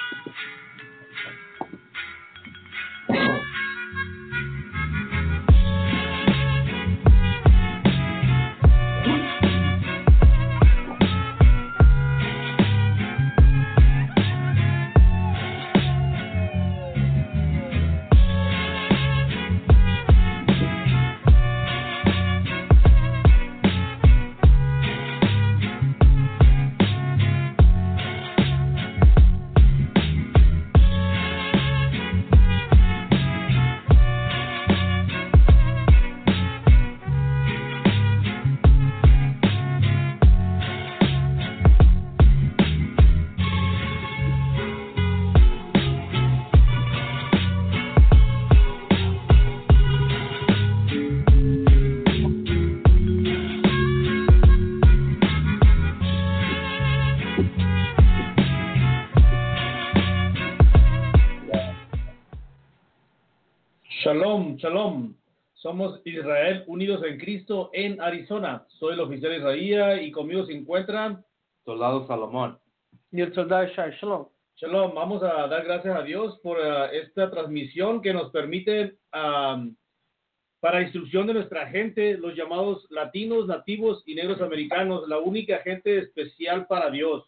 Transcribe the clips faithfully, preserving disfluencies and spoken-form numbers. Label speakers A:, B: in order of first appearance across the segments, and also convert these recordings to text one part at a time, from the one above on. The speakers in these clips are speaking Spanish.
A: Shalom, shalom. Somos Israel unidos en Cristo en Arizona. Soy el oficial Israel y conmigo se encuentra
B: Soldado Salomón.
C: Y el soldado Shai. Shalom.
A: Shalom. Vamos a dar gracias a Dios por uh, esta transmisión que nos permite um, para instrucción de nuestra gente, los llamados latinos, nativos y negros americanos, la única gente especial para Dios.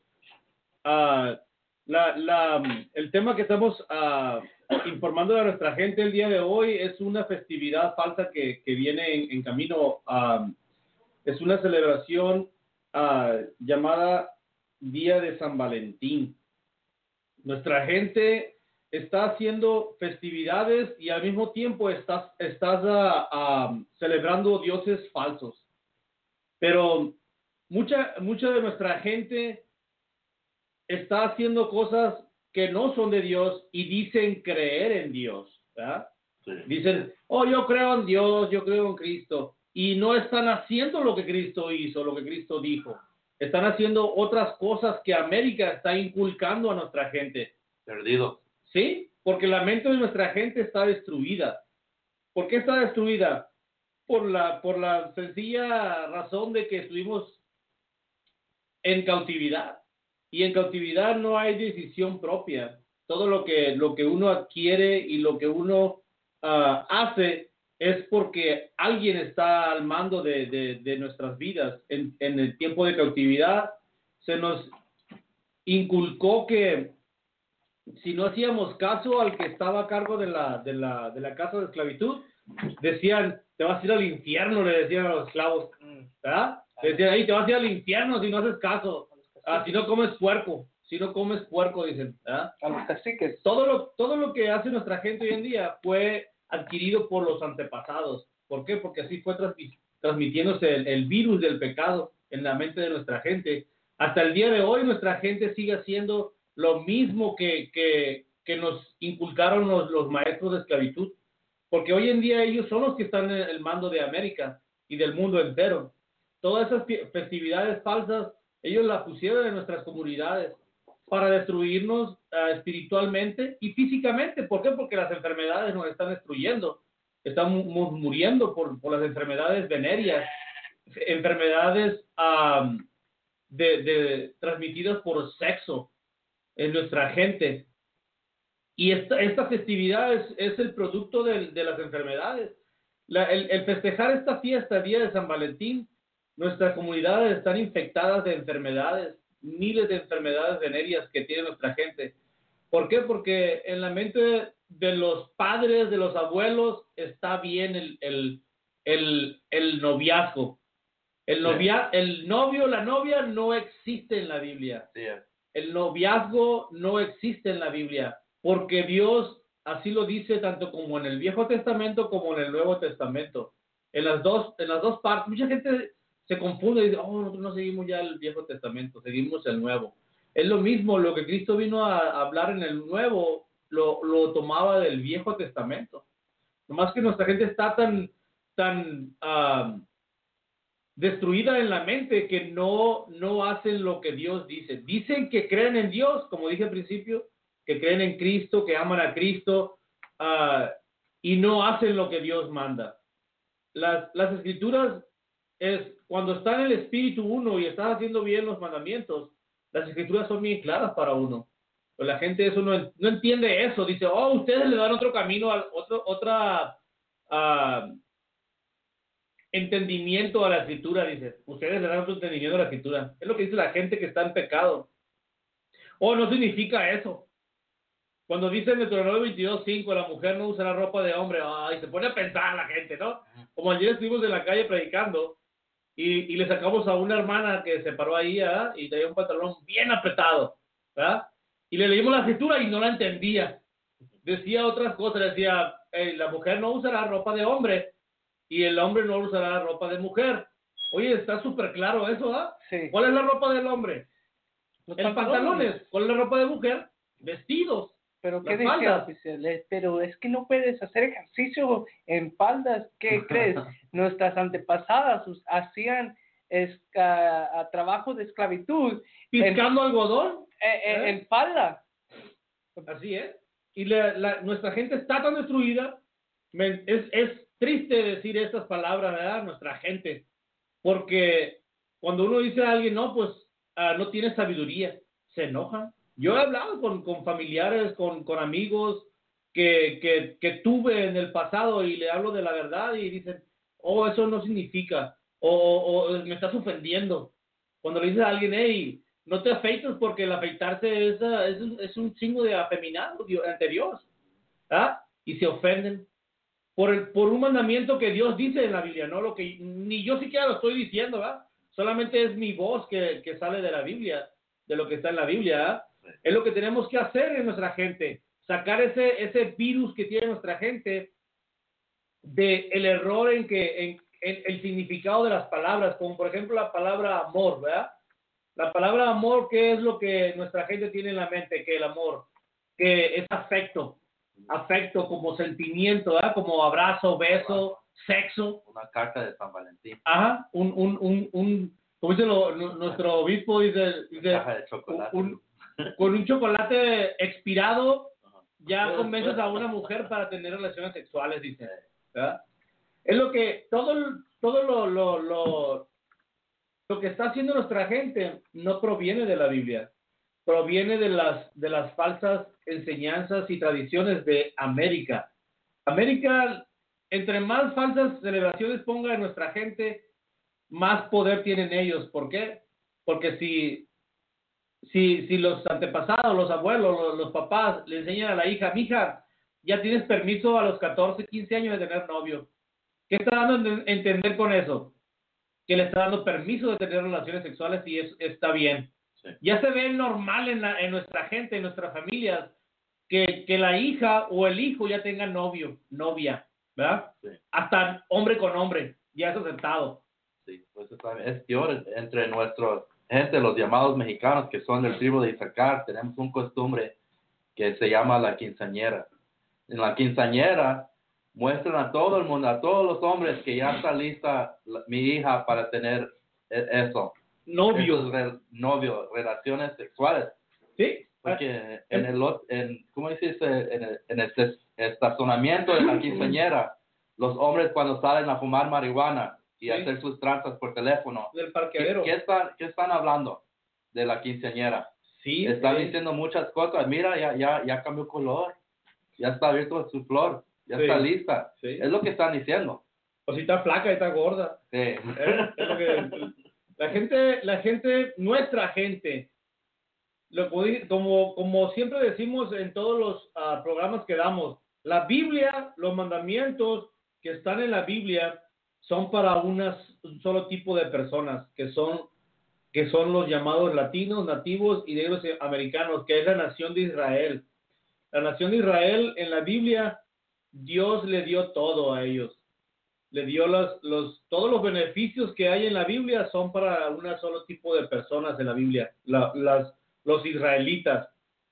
A: Uh, la, la, el tema que estamos uh, informando a nuestra gente el día de hoy es una festividad falsa que, que viene en, en camino. Um, es una celebración uh, llamada Día de San Valentín. Nuestra gente está haciendo festividades y al mismo tiempo estás, estás uh, uh, celebrando dioses falsos. Pero mucha, mucha de nuestra gente está haciendo cosas que no son de Dios y dicen creer en Dios, ¿verdad? Sí. Dicen, oh, yo creo en Dios, yo creo en Cristo, y no están haciendo lo que Cristo hizo, lo que Cristo dijo. Están haciendo otras cosas que América está inculcando a nuestra gente.
B: Perdido.
A: Sí, porque la mente de nuestra gente está destruida. ¿Por qué está destruida? Por la, por la sencilla razón de que estuvimos en cautividad. Y en cautividad no hay decisión propia. Todo lo que, lo que uno adquiere y lo que uno uh, hace es porque alguien está al mando de, de, de nuestras vidas. En, en el tiempo de cautividad se nos inculcó que si no hacíamos caso al que estaba a cargo de la, de la, de la casa de esclavitud, decían, te vas a ir al infierno, le decían a los esclavos, ¿verdad? Le decían, ahí te vas a ir al infierno si no haces caso. Ah, si no comes puerco, si no comes puerco, dicen. ¿Ah?
C: A los caciques.
A: Todo lo, todo lo que hace nuestra gente hoy en día fue adquirido por los antepasados. ¿Por qué? Porque así fue transmi- transmitiéndose el, el virus del pecado en la mente de nuestra gente. Hasta el día de hoy nuestra gente sigue haciendo lo mismo que, que, que nos inculcaron los, los maestros de esclavitud. Porque hoy en día ellos son los que están en el mando de América y del mundo entero. Todas esas festividades falsas ellos la pusieron en nuestras comunidades para destruirnos uh, espiritualmente y físicamente. ¿Por qué? Porque las enfermedades nos están destruyendo. Estamos muriendo por, por las enfermedades venéreas, enfermedades um, de, de, transmitidas por sexo en nuestra gente. Y esta, esta festividad es, es el producto de, de las enfermedades. La, el, el festejar esta fiesta, Día de San Valentín, nuestras comunidades están infectadas de enfermedades, miles de enfermedades venéreas que tiene nuestra gente. ¿Por qué? Porque en la mente de los padres, de los abuelos, está bien el, el, el, el noviazgo. El, novia, el novio, la novia no existe en la Biblia.
B: Sí.
A: El noviazgo no existe en la Biblia, porque Dios así lo dice tanto como en el Viejo Testamento como en el Nuevo Testamento. En las dos, en las dos partes, mucha gente se confunde y dice, oh, nosotros no seguimos ya el Viejo Testamento, seguimos el Nuevo. Es lo mismo, lo que Cristo vino a hablar en el Nuevo, lo, lo tomaba del Viejo Testamento. Nomás que nuestra gente está tan, tan uh, destruida en la mente que no, no hacen lo que Dios dice. Dicen que creen en Dios, como dije al principio, que creen en Cristo, que aman a Cristo, uh, y no hacen lo que Dios manda. Las, las Escrituras es cuando está en el espíritu uno y está haciendo bien los mandamientos, las escrituras son bien claras para uno. Pero la gente eso no, no entiende eso. Dice, oh, ustedes le dan otro camino, al otro, otra uh, entendimiento a la escritura, dice. Ustedes le dan otro entendimiento a la escritura. Es lo que dice la gente que está en pecado. Oh, no significa eso. Cuando dice en Deuteronomio veintidós cinco, la mujer no usará ropa de hombre, ay, se pone a pensar la gente, ¿no? Como ayer estuvimos en la calle predicando y, y le sacamos a una hermana que se paró ahí, ¿verdad? Y traía un pantalón bien apretado, ¿verdad? Y le leímos la escritura y no la entendía. Decía otras cosas, decía, hey, la mujer no usará ropa de hombre y el hombre no usará ropa de mujer. Oye, está súper claro eso, ¿ah?
C: Sí.
A: ¿Cuál es la ropa del hombre?
C: Los
A: El pantalones. ¿Cuál es la ropa de mujer? Vestidos.
C: Pero ¿qué
A: Las
C: decía
A: faldas.
C: oficial? Eh, Pero es que no puedes hacer ejercicio en faldas. ¿Qué crees? Nuestras antepasadas us- hacían esca- a trabajo de esclavitud en,
A: Piscando algodón.
C: eh, eh,
A: ¿Eh?
C: en falda.
A: Así es. Y la, la, nuestra gente está tan destruida. Me, es, es triste decir estas palabras, ¿verdad? Nuestra gente. Porque cuando uno dice a alguien, no, pues uh, no tiene sabiduría, se enojan. Yo he hablado con, con familiares, con, con amigos que, que, que tuve en el pasado y le hablo de la verdad y dicen, oh, eso no significa, o, o, o me estás ofendiendo. Cuando le dices a alguien, hey, no te afeites porque el afeitarse es, uh, es, un, es un signo de afeminado ante Dios, ¿ah? Y se ofenden por, el, por un mandamiento que Dios dice en la Biblia, no lo que ni yo siquiera lo estoy diciendo, ¿verdad? Solamente es mi voz que, que sale de la Biblia, de lo que está en la Biblia, ¿verdad? Es lo que tenemos que hacer en nuestra gente, sacar ese, ese virus que tiene nuestra gente de el error en que en, en el significado de las palabras, como por ejemplo la palabra amor, ¿verdad? La palabra amor, ¿qué es lo que nuestra gente tiene en la mente? Que el amor, que es afecto, afecto como sentimiento, ¿verdad? Como abrazo, beso, sexo.
B: Una carta de San Valentín.
A: Ajá, un, un, un, un como dice lo, nuestro obispo, dice, dice
B: Caja de chocolate.
A: un, con un chocolate expirado, ya convences a una mujer para tener relaciones sexuales, dice, ¿verdad? Es lo que, todo, todo lo, lo, lo, lo que está haciendo nuestra gente no proviene de la Biblia, proviene de las, de las falsas enseñanzas y tradiciones de América. América, entre más falsas celebraciones ponga en nuestra gente, más poder tienen ellos. ¿Por qué? Porque si, si, si los antepasados, los abuelos, los, los papás le enseñan a la hija, mija, ya tienes permiso a los catorce, quince años de tener novio. ¿Qué está dando a entender con eso? Que le está dando permiso de tener relaciones sexuales y eso está bien. Sí. Ya se ve normal en, la, en nuestra gente, en nuestras familias, que, que la hija o el hijo ya tenga novio, novia, ¿verdad? Sí. Hasta hombre con hombre, ya es aceptado.
B: Sí, pues es peor entre nuestra gente, los llamados mexicanos que son del tribu de Isaacar, tenemos un costumbre que se llama la quinceañera. En la quinceañera muestran a todo el mundo, a todos los hombres que ya está lista la, mi hija para tener eso.
A: Novio.
B: Re, novio, relaciones sexuales.
A: Sí.
B: Porque en el, en, ¿cómo dices? En el, en el estacionamiento de la quinceañera, los hombres cuando salen a fumar marihuana y sí. hacer sus tranzas por teléfono.
A: Del parqueadero.
B: ¿Qué, qué, están, ¿Qué están hablando de la quinceañera?
A: Sí.
B: Están
A: sí.
B: diciendo muchas cosas. Mira, ya, ya, ya cambió color. Ya está abierto su flor. Ya sí. está lista. Sí. Es lo que están diciendo.
A: O si está flaca y está gorda.
B: Sí.
A: ¿Eh? Es lo que, la gente, la gente, nuestra gente, lo, como, como siempre decimos en todos los uh, programas que damos, la Biblia, los mandamientos que están en la Biblia son para unas, un solo tipo de personas, que son, que son los llamados latinos, nativos y negros americanos, que es la nación de Israel. La nación de Israel en la Biblia, Dios le dio todo a ellos. Le dio los, los, todos los beneficios que hay en la Biblia son para un solo tipo de personas en la Biblia, la, las, los israelitas,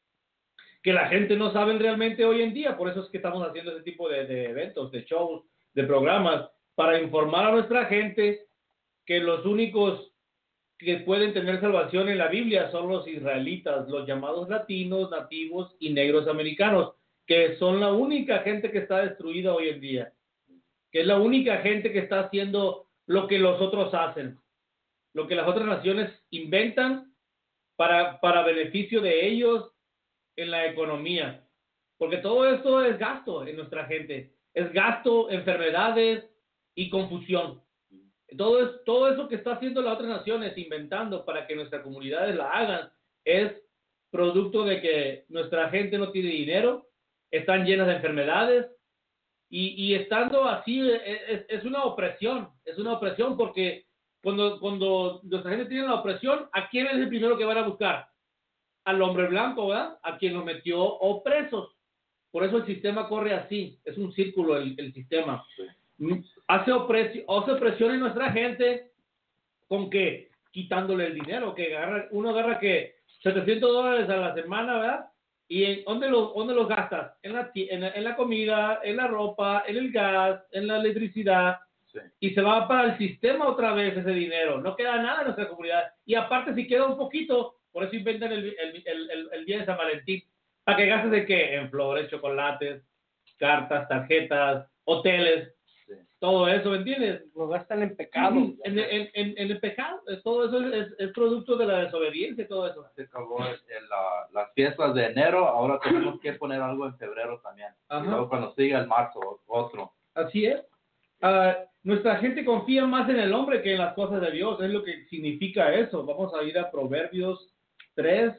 A: que la gente no sabe realmente hoy en día. Por eso es que estamos haciendo ese tipo de, de eventos, de shows, de programas, para informar a nuestra gente que los únicos que pueden tener salvación en la Biblia son los israelitas, los llamados latinos, nativos y negros americanos, que son la única gente que está destruida hoy en día, que es la única gente que está haciendo lo que los otros hacen, lo que las otras naciones inventan para, para beneficio de ellos, en la economía, porque todo esto es gasto en nuestra gente, es gasto, enfermedades y confusión. Todo, es, todo eso que está haciendo las otras naciones, inventando para que nuestras comunidades la hagan, es producto de que nuestra gente no tiene dinero, están llenas de enfermedades, y, y estando así es, es una opresión, es una opresión porque cuando, cuando nuestra gente tiene la opresión, ¿a quién es el primero que van a buscar? Al hombre blanco, ¿verdad? A quien nos metió opresos. Por eso el sistema corre así, es un círculo el, el sistema. Sí. Hace, opresión, hace opresión en nuestra gente con que quitándole el dinero, que agarra, uno agarra que setecientos dólares a la semana, ¿verdad? ¿Y en, dónde, lo, dónde los gastas? En la, en, la, en la comida, en la ropa, en el gas, en la electricidad. Sí. Y se va para el sistema otra vez ese dinero. No queda nada en nuestra comunidad. Y aparte, si queda un poquito, por eso inventan el, el, el, el, el día de San Valentín. ¿Para que gastes de qué? En flores, chocolates, cartas, tarjetas, hoteles. Sí. Todo eso, ¿me entiendes?
C: Lo gastan en pecado.
A: En, en, en, en, en el pecado. Todo eso es, es, es producto de la desobediencia, todo eso.
B: Se acabó el, la, las fiestas de enero, ahora tenemos que poner algo en febrero también. Ajá. Y luego cuando siga el marzo, otro.
A: Así es. Uh, nuestra gente confía más en el hombre que en las cosas de Dios. Es lo que significa eso. Vamos a ir a Proverbios tres,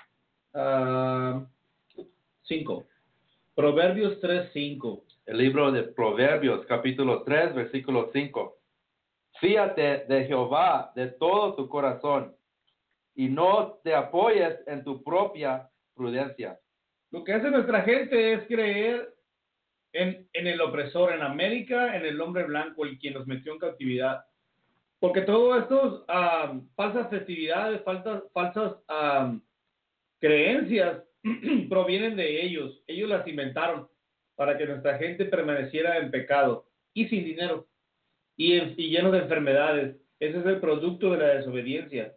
A: cinco. Proverbios tres, cinco.
B: El libro de Proverbios, capítulo tres, versículo cinco. Fíate de Jehová de todo tu corazón y no te apoyes en tu propia prudencia.
A: Lo que hace nuestra gente es creer en, en el opresor, en América, en el hombre blanco, el quien nos metió en cautividad. Porque todas estas um, falsas festividades, falsas, falsas um, creencias provienen de ellos. Ellos las inventaron para que nuestra gente permaneciera en pecado y sin dinero y, en, y llenos de enfermedades. Ese es el producto de la desobediencia.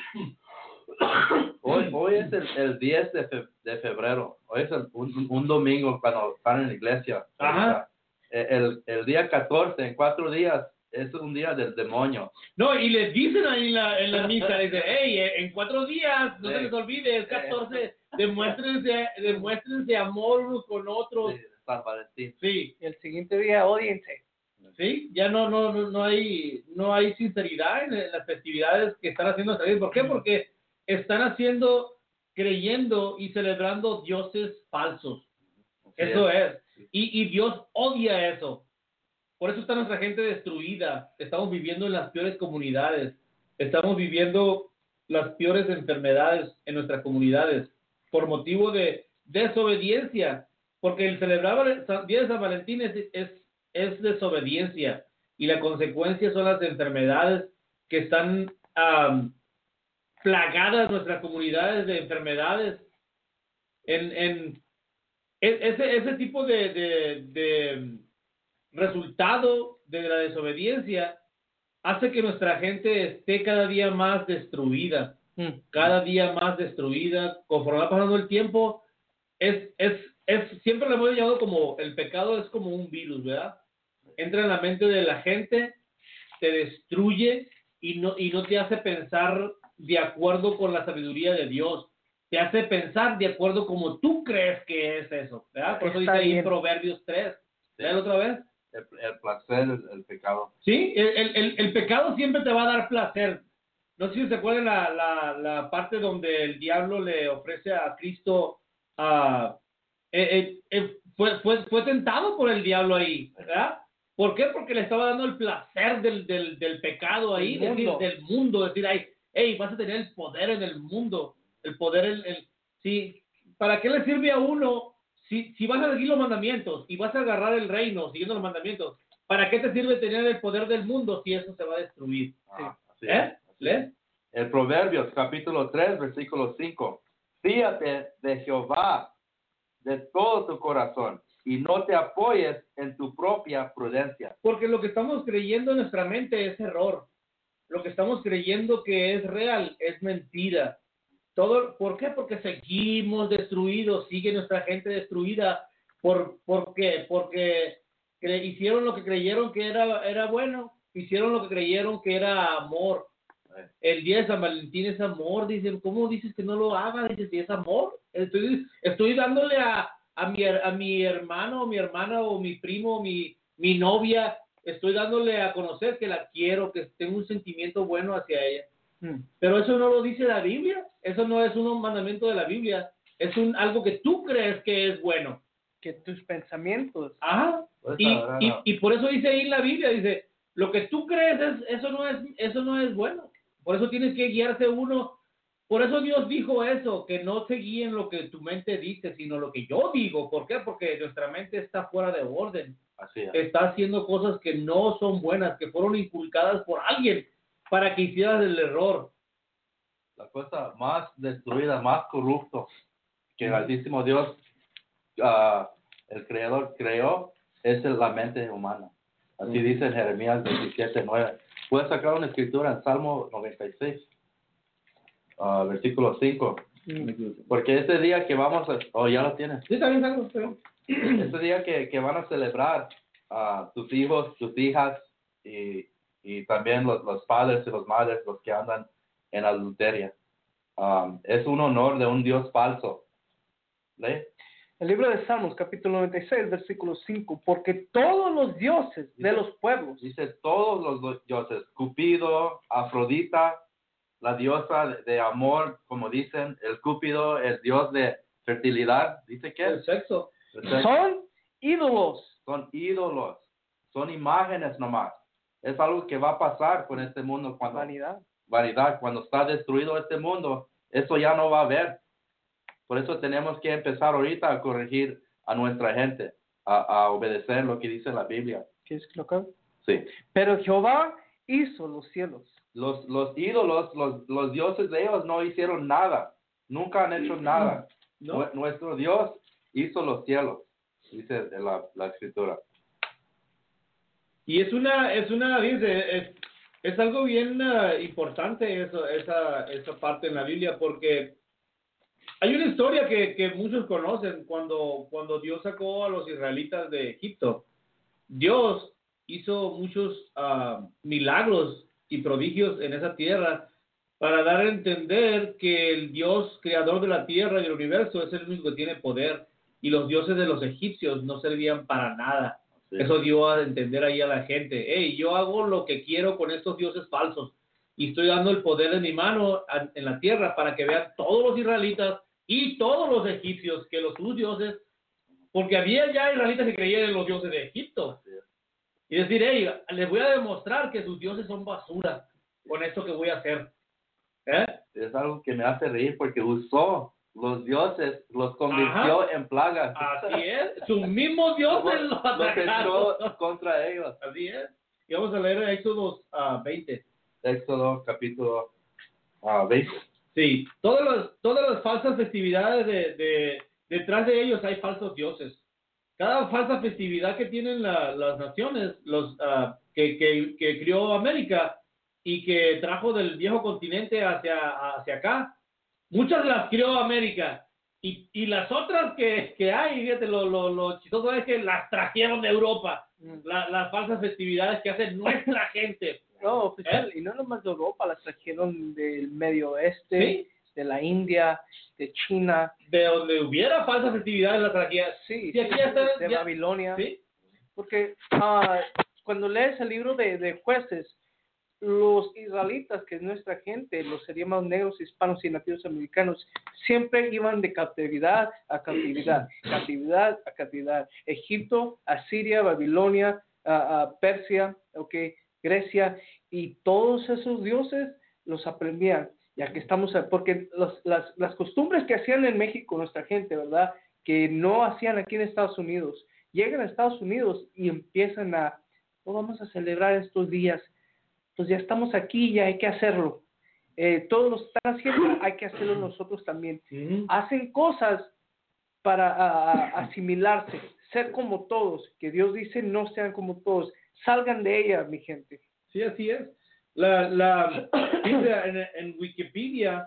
B: Hoy, hoy es el, el diez de, fe, de febrero. Hoy es el, un, un domingo cuando están en la iglesia.
A: Ajá.
B: El, el día catorce, en cuatro días, es un día del demonio.
A: No, y les dicen ahí en la, en la misa, dicen, hey, en cuatro días, no sí. se les olvide, es catorce, demuéstrense, demuéstrense amor unos con otros.
B: Sí, San Valentín.
A: Sí.
C: Y el siguiente día, odiense.
A: Sí, ya no, no, no, no hay, no hay sinceridad en las festividades que están haciendo. ¿Por qué? Porque están haciendo, creyendo y celebrando dioses falsos. Eso es. Y, y Dios odia eso. Por eso está nuestra gente destruida. Estamos viviendo en las peores comunidades. Estamos viviendo las peores enfermedades en nuestras comunidades por motivo de desobediencia. Porque el celebrar el día de San Valentín es, es, es desobediencia. Y la consecuencia son las enfermedades que están um, plagadas nuestras comunidades de enfermedades. En, en ese, ese tipo de, de, de resultado de la desobediencia hace que nuestra gente esté cada día más destruida, mm. cada día más destruida. Conforme va pasando el tiempo, es, es, es, siempre lo hemos llamado como, el pecado es como un virus, ¿verdad? Entra en la mente de la gente, te destruye y no, y no te hace pensar de acuerdo con la sabiduría de Dios. Te hace pensar de acuerdo como tú crees que es eso, ¿verdad? Por eso dice ahí en Proverbios tres. ¿Ves otra vez?
B: El, el placer, el, el pecado.
A: Sí, el, el, el pecado siempre te va a dar placer. No sé si se acuerdan la, la, la parte donde el diablo le ofrece a Cristo, uh, eh, eh, eh, fue, fue, fue tentado por el diablo ahí, ¿verdad? ¿Por qué? Porque le estaba dando el placer del, del, del pecado ahí,
C: del mundo.
A: Decir, del mundo, decir, ay, hey, vas a tener el poder en el mundo, el poder, el, el, sí, ¿para qué le sirve a uno? Si, si vas a seguir los mandamientos y vas a agarrar el reino siguiendo los mandamientos, ¿para qué te sirve tener el poder del mundo si eso se va a destruir?
B: Ah,
A: sí. ¿Eh? ¿Lees?
B: El Proverbios, capítulo tres, versículo cinco. Fíate de Jehová de todo tu corazón y no te apoyes en tu propia prudencia.
A: Porque lo que estamos creyendo en nuestra mente es error. Lo que estamos creyendo que es real es mentira. Todo, ¿por qué? Porque seguimos destruidos, sigue nuestra gente destruida. ¿Por, por qué? Porque cre, hicieron lo que creyeron que era, era bueno, hicieron lo que creyeron que era amor. El día de San Valentín es amor, dicen, ¿cómo dices que no lo haga? Dices, si es amor. Estoy, estoy dándole a, a, mi, a mi hermano, o mi hermana, o mi primo, o mi, mi novia, estoy dándole a conocer que la quiero, que tengo un sentimiento bueno hacia ella. Hmm. Pero eso no lo dice la Biblia, eso no es un mandamiento de la Biblia, es un algo que tú crees que es bueno.
C: Que tus pensamientos.
A: Ajá.
B: Pues,
A: Y,
B: ahora
A: y,
B: no.
A: y por eso dice ahí en la Biblia, dice, lo que tú crees, es, eso, no es, eso no es bueno. Por eso tienes que guiarse uno. Por eso Dios dijo eso, que no se guíen lo que tu mente dice, sino lo que yo digo. ¿Por qué? Porque nuestra mente está fuera de orden.
B: Así es.
A: Está haciendo cosas que no son buenas, que fueron inculcadas por alguien para que hicieras el error.
B: La cosa más destruida, más corrupto que el Altísimo Dios, uh, el Creador, creó, es la mente humana. Así uh-huh. dice en Jeremías diecisiete nueve. Puedes sacar una escritura en Salmo noventa y seis, uh, versículo cinco. Uh-huh. Porque ese día que vamos a... Oh, ya lo tienes.
A: Sí, también salgo. Pero...
B: Ese día que, que van a celebrar uh, tus hijos, tus hijas y, y también los, los padres y las madres, los que andan en adulteria. Um, es un honor de un Dios falso. ¿Lee?
C: El libro de Salmos, capítulo noventa y seis, versículo cinco. Porque todos los dioses
B: dice,
C: de los pueblos.
B: Dice todos los dioses. Cupido, Afrodita, la diosa de, de amor, como dicen. El Cúpido, el dios de fertilidad. ¿Dice qué?
A: El sexo.
B: El sexo.
C: Son ídolos.
B: Son ídolos. Son imágenes nomás. Es algo que va a pasar con este mundo cuando...
C: Vanidad.
B: Vanidad, cuando está destruido este mundo, eso ya no va a haber. Por eso tenemos que empezar ahorita a corregir a nuestra gente, a, a obedecer lo que dice la Biblia.
C: ¿Quieres que lo acabe?
B: Sí.
C: Pero Jehová hizo los cielos.
B: Los, los ídolos, los, los dioses de ellos no hicieron nada. Nunca han hecho nada. ¿No? Nuestro Dios hizo los cielos, dice la, la Escritura.
A: Y es una, es una, dice, es, es algo bien uh, importante eso, esa, esa parte en la Biblia, porque hay una historia que, que muchos conocen cuando, cuando Dios sacó a los israelitas de Egipto. Dios hizo muchos uh, milagros y prodigios en esa tierra para dar a entender que el Dios creador de la tierra y del universo es el único que tiene poder, y los dioses de los egipcios no servían para nada. Sí. Eso dio a entender ahí a la gente, hey, yo hago lo que quiero con estos dioses falsos y estoy dando el poder de mi mano a, en la tierra para que vean todos los israelitas y todos los egipcios que los sus dioses, porque había ya israelitas que creían en los dioses de Egipto. Sí. Y decir, hey, les voy a demostrar que sus dioses son basura con esto que voy a hacer. ¿Eh?
B: Es algo que me hace reír porque usó los dioses, los convirtió Ajá. en plagas.
A: Así es, sus mismos dioses los
B: atacaron contra ellos.
A: Así es. Y vamos a leer Éxodo uh, veinte.
B: Éxodo capítulo uh, veinte.
A: Sí, todas las, todas las falsas festividades, de, de, detrás de ellos hay falsos dioses. Cada falsa festividad que tienen la, las naciones, los uh, que, que, que crió América y que trajo del viejo continente hacia, hacia acá, muchas las crió América, y, y las otras que, que hay, fíjate, lo, lo, lo chistoso es que las trajeron de Europa, la, las falsas festividades que hace nuestra gente.
C: No, oficial, ¿Eh? Y no nomás de Europa, las trajeron del Medio Oeste, ¿Sí? de la India, de China.
A: De donde hubiera falsas festividades las trajeron.
C: Sí,
A: sí, aquí ya está,
C: de
A: ya,
C: Babilonia.
A: ¿Sí?
C: Porque uh, cuando lees el libro de, de Jueces, los israelitas, que es nuestra gente, los llamados negros, hispanos y nativos americanos, siempre iban de cautividad a cautividad, cautividad a cautividad. Egipto, Asiria, Babilonia, uh, uh, Persia, okay, Grecia, y todos esos dioses los aprendían, ya que estamos, porque los, las, las costumbres que hacían en México nuestra gente, ¿verdad?, que no hacían aquí en Estados Unidos, llegan a Estados Unidos y empiezan a, oh, vamos a celebrar estos días, pues ya estamos aquí, ya hay que hacerlo. Eh, todos lo están haciendo, hay que hacerlo nosotros también. Uh-huh. Hacen cosas para a, a, asimilarse, ser como todos, que Dios dice no sean como todos, salgan de ella, mi gente.
A: Sí, así es. La, la, en, en Wikipedia,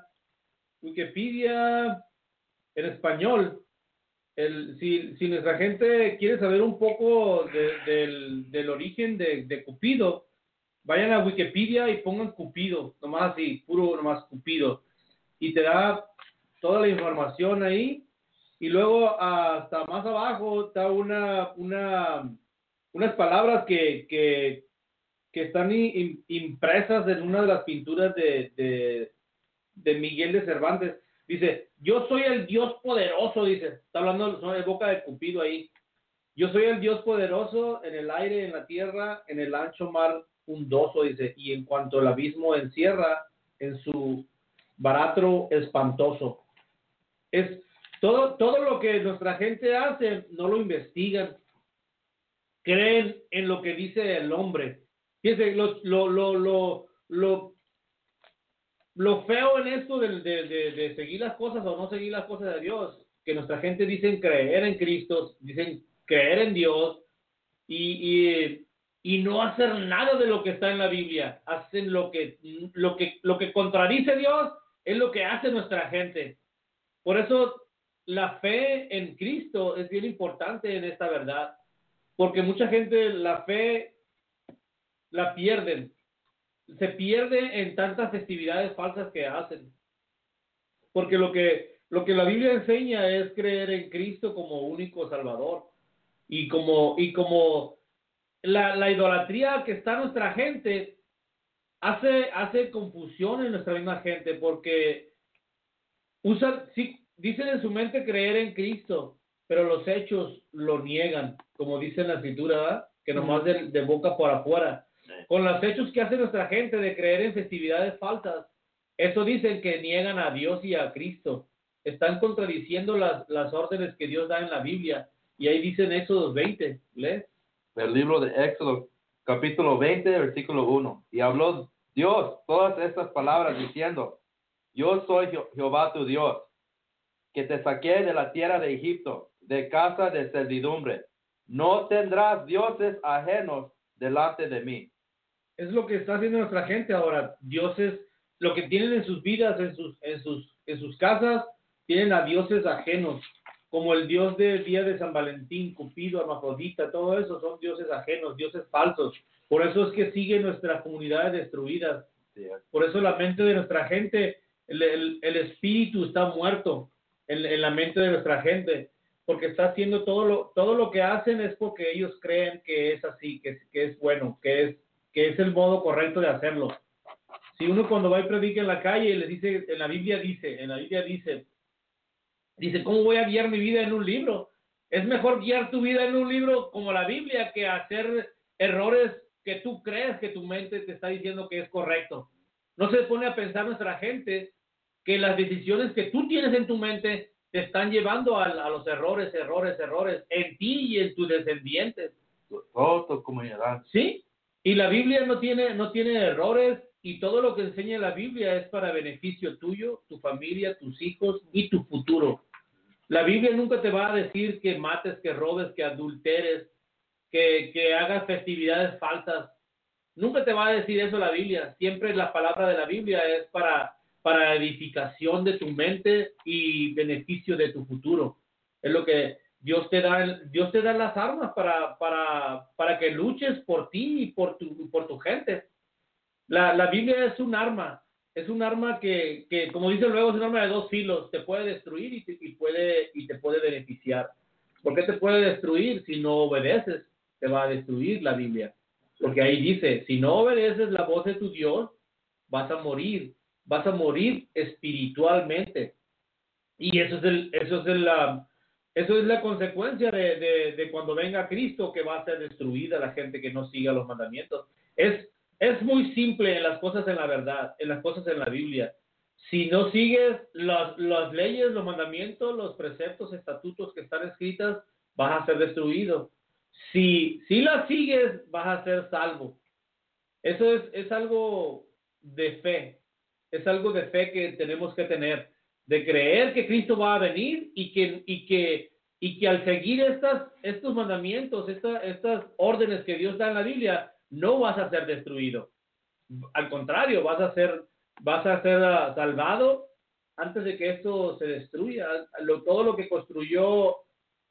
A: Wikipedia en español, el, si, si nuestra gente quiere saber un poco de, del, del origen de, de Cupido, vayan a Wikipedia y pongan Cupido, nomás así, puro nomás Cupido, y te da toda la información ahí. Y luego hasta más abajo está una, una, unas palabras que, que, que están i- impresas en una de las pinturas de, de, de Miguel de Cervantes. Dice, yo soy el Dios poderoso, dice, está hablando de boca de Cupido ahí. Yo soy el Dios poderoso en el aire, en la tierra, en el ancho mar hundoso, dice, y en cuanto el abismo encierra en su baratro espantoso. Es todo, todo lo que nuestra gente hace, no lo investigan, creen en lo que dice el hombre. Fíjense, lo, lo, lo, lo, lo, lo feo en esto de, de, de, de seguir las cosas o no seguir las cosas de Dios, que nuestra gente dicen creer en Cristo, dicen creer en Dios, y, y, y no hacer nada de lo que está en la Biblia. Hacen lo que, lo que, lo que contradice Dios, es lo que hace nuestra gente. Por eso la fe en Cristo es bien importante en esta verdad, porque mucha gente la fe la pierden, se pierde en tantas festividades falsas que hacen, porque lo que, lo que la Biblia enseña es creer en Cristo como único Salvador, y como, y como la, la idolatría que está en nuestra gente hace, hace confusión en nuestra misma gente, porque usan, sí, dicen en su mente creer en Cristo, pero los hechos lo niegan, como dice en la escritura, ¿verdad? Que nomás de, de boca por afuera. Con los hechos que hace nuestra gente de creer en festividades falsas, eso dicen que niegan a Dios y a Cristo. Están contradiciendo las, las órdenes que Dios da en la Biblia. Y ahí dicen Éxodo veinte, ¿lee?
B: El libro de Éxodo, capítulo veinte, versículo uno. Y habló Dios todas estas palabras diciendo, yo soy Je- Jehová tu Dios, que te saqué de la tierra de Egipto, de casa de servidumbre. No tendrás dioses ajenos delante de mí.
A: Es lo que está haciendo nuestra gente ahora. Dioses, lo que tienen en sus vidas, en sus, en sus, en sus casas, tienen a dioses ajenos, como el dios del día de San Valentín, Cupido, Hermafrodita, todo eso son dioses ajenos, dioses falsos. Por eso es que siguen nuestras comunidades destruidas.
B: Sí,
A: Por eso la mente de nuestra gente, el, el, el espíritu está muerto en, en la mente de nuestra gente, porque está haciendo todo lo, todo lo que hacen es porque ellos creen que es así, que, que es bueno, que es que es el modo correcto de hacerlo. Si uno cuando va y predica en la calle y les dice, en la Biblia dice, en la Biblia dice, dice, ¿cómo voy a guiar mi vida en un libro? Es mejor guiar tu vida en un libro como la Biblia que hacer errores que tú crees que tu mente te está diciendo que es correcto. No se pone a pensar nuestra gente que las decisiones que tú tienes en tu mente te están llevando a, a los errores, errores, errores en ti y en tus descendientes.
B: Toda tu comunidad.
A: ¿Sí? Y la Biblia no tiene, no tiene errores y todo lo que enseña la Biblia es para beneficio tuyo, tu familia, tus hijos y tu futuro. La Biblia nunca te va a decir que mates, que robes, que adulteres, que, que hagas festividades falsas. Nunca te va a decir eso la Biblia. Siempre la palabra de la Biblia es para, para edificación de tu mente y beneficio de tu futuro. Es lo que Dios te da, Dios te da las armas para, para, para que luches por ti y por tu, por tu gente. La, la Biblia es un arma, es un arma que, que, como dice luego, es un arma de dos filos, te puede destruir y te, y puede, y te puede beneficiar. ¿Por qué te puede destruir? Si no obedeces, te va a destruir la Biblia. Porque ahí dice, si no obedeces la voz de tu Dios, vas a morir, vas a morir espiritualmente. Y eso es el, eso es el, la, eso es la consecuencia de, de, de cuando venga Cristo, que va a ser destruida la gente que no siga los mandamientos. Es, es muy simple en las cosas en la verdad, en las cosas en la Biblia. Si no sigues las, las leyes, los mandamientos, los preceptos, estatutos que están escritas, vas a ser destruido. Si, si las sigues, vas a ser salvo. Eso es, es algo de fe. Es algo de fe que tenemos que tener, de creer que Cristo va a venir y que, y que, y que al seguir estas, estos mandamientos, esta, estas órdenes que Dios da en la Biblia, no vas a ser destruido. Al contrario, vas a ser, vas a ser uh, salvado antes de que esto se destruya. Lo, todo lo que construyó uh,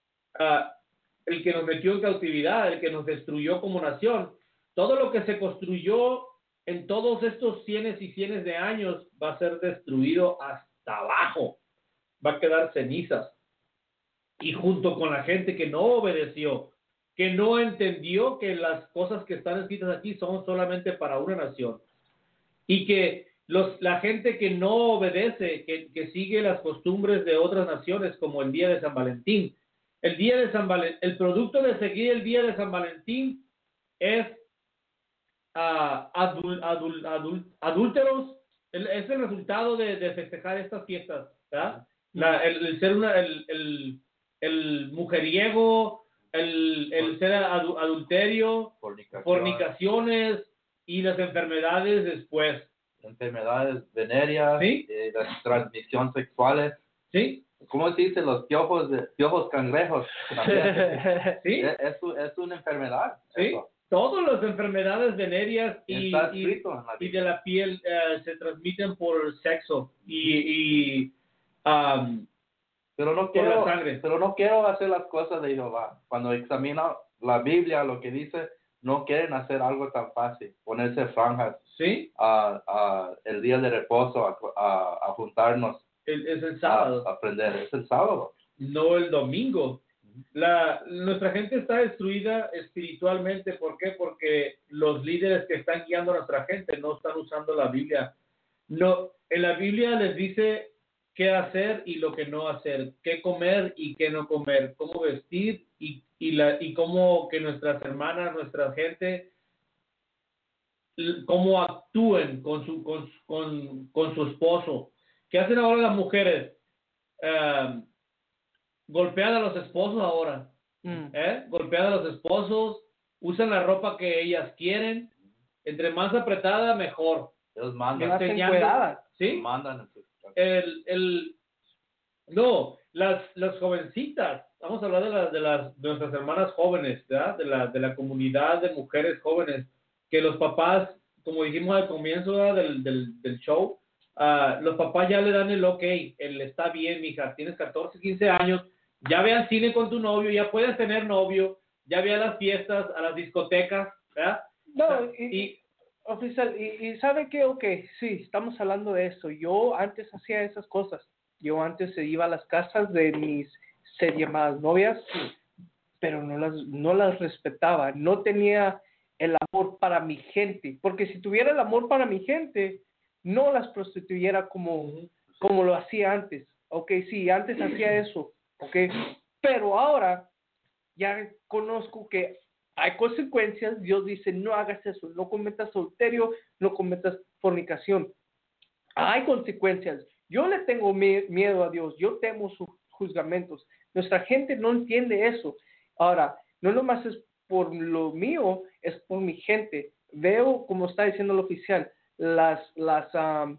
A: el que nos metió en cautividad, el que nos destruyó como nación, todo lo que se construyó en todos estos cienes y cienes de años va a ser destruido hasta abajo. va a quedar cenizas. Y junto con la gente que no obedeció, que no entendió que las cosas que están escritas aquí son solamente para una nación. Y que los, la gente que no obedece, que, que sigue las costumbres de otras naciones, como el día de San Valentín. El día de San Valentín, el producto de seguir el día de San Valentín es uh, adul, adul, adul, adúlteros, el, es el resultado de, de festejar estas fiestas, ¿verdad? La, el, el ser una, el, el, el mujeriego, el, el ser adu, adulterio,
B: Fornicación.
A: fornicaciones y las enfermedades después.
B: Enfermedades venéreas,
A: ¿Sí?
B: eh, las transmisión sexuales.
A: ¿Sí?
B: ¿Cómo se dice? Los piojos, de, piojos cangrejos.
A: ¿Sí?
B: Es, es, es una enfermedad.
A: ¿Sí?
B: Eso.
A: Todas las enfermedades venéreas y,
B: Está
A: y,
B: escrito en la
A: y
B: Biblia.
A: de la piel eh, se transmiten por sexo y, y um,
B: Pero no
A: por
B: quiero,
A: la sangre.
B: pero no quiero hacer las cosas de Jehová. Cuando examino la Biblia, lo que dice, no quieren hacer algo tan fácil. Ponerse franjas
A: ¿Sí?
B: a, a el día de reposo, a, a, a juntarnos.
A: El, es el sábado.
B: A, a aprender. Es el sábado.
A: No el domingo. La, nuestra gente está destruida espiritualmente. ¿Por qué? Porque los líderes que están guiando a nuestra gente no están usando la Biblia. No, en la Biblia les dice qué hacer y lo que no hacer, qué comer y qué no comer, cómo vestir y, y, la, y cómo que nuestras hermanas, nuestra gente, cómo actúen con su, con, con, con su esposo. ¿Qué hacen ahora las mujeres? Uh, golpean a los esposos ahora,
C: Mm.
A: ¿eh? Golpean a los esposos, usan la ropa que ellas quieren, entre más apretada mejor.
B: Ellos mandan.
C: Más
A: Enseñando-
C: encuerada.
A: ¿Sí?
B: Mandan en sus-
A: El, el, no, las, las jovencitas, vamos a hablar de, las de, las, de nuestras hermanas jóvenes, ¿verdad? De la, de la comunidad de mujeres jóvenes, que los papás, como dijimos al comienzo ¿verdad? del, del, del show, uh, los papás ya le dan el ok, el está bien, mija, tienes catorce, quince años, ya ve al cine con tu novio, ya puedes tener novio, ya ve a las fiestas, a las discotecas, ¿verdad?
C: No, y,
A: Y,
C: oficial, y, y sabe que, ok, sí, estamos hablando de eso. Yo antes hacía esas cosas. Yo antes iba a las casas de mis ser llamadas novias, pero no las, no las respetaba. No tenía el amor para mi gente. Porque si tuviera el amor para mi gente, no las prostituyera como, como lo hacía antes. Ok, sí, antes hacía eso. Ok, pero ahora ya conozco que hay consecuencias. Dios dice, no hagas eso, no cometas adulterio, no cometas fornicación. Hay consecuencias. Yo le tengo mi- miedo a Dios, yo temo sus juzgamentos. Nuestra gente no entiende eso. Ahora, no nomás es por lo mío, es por mi gente. Veo, como está diciendo el oficial, las, las, um,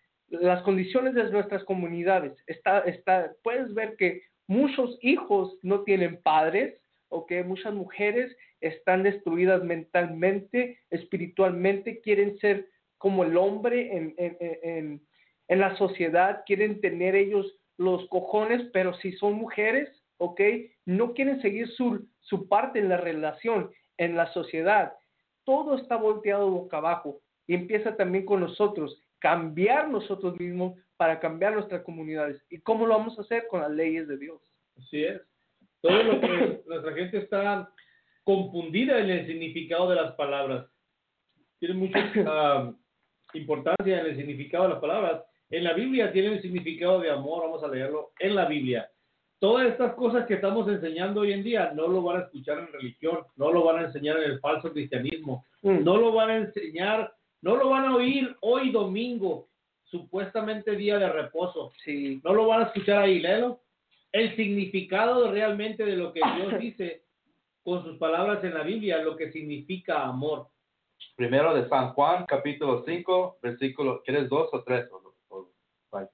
C: las condiciones de nuestras comunidades. Está, está, puedes ver que muchos hijos no tienen padres, ¿ok? Muchas mujeres están destruidas mentalmente, espiritualmente, quieren ser como el hombre en, en, en, en la sociedad, quieren tener ellos los cojones, pero si son mujeres, ¿ok? No quieren seguir su, su parte en la relación, en la sociedad. Todo está volteado boca abajo y empieza también con nosotros, cambiar nosotros mismos para cambiar nuestras comunidades. ¿Y cómo lo vamos a hacer? Con las leyes de Dios.
A: así es. Todo lo que nuestra gente está confundida en el significado de las palabras. Tiene mucha uh, importancia en el significado de las palabras. En la Biblia tiene un significado de amor, vamos a leerlo en la Biblia. Todas estas cosas que estamos enseñando hoy en día no lo van a escuchar en religión, no lo van a enseñar en el falso cristianismo,
C: Mm.
A: no lo van a enseñar, no lo van a oír hoy domingo, supuestamente día de reposo.
C: Sí.
A: No lo van a escuchar ahí, léelo. El significado realmente de lo que Dios dice con sus palabras en la Biblia, lo que significa amor.
B: Primero de San Juan, capítulo cinco, versículo, ¿quieres dos o tres? O, o, o,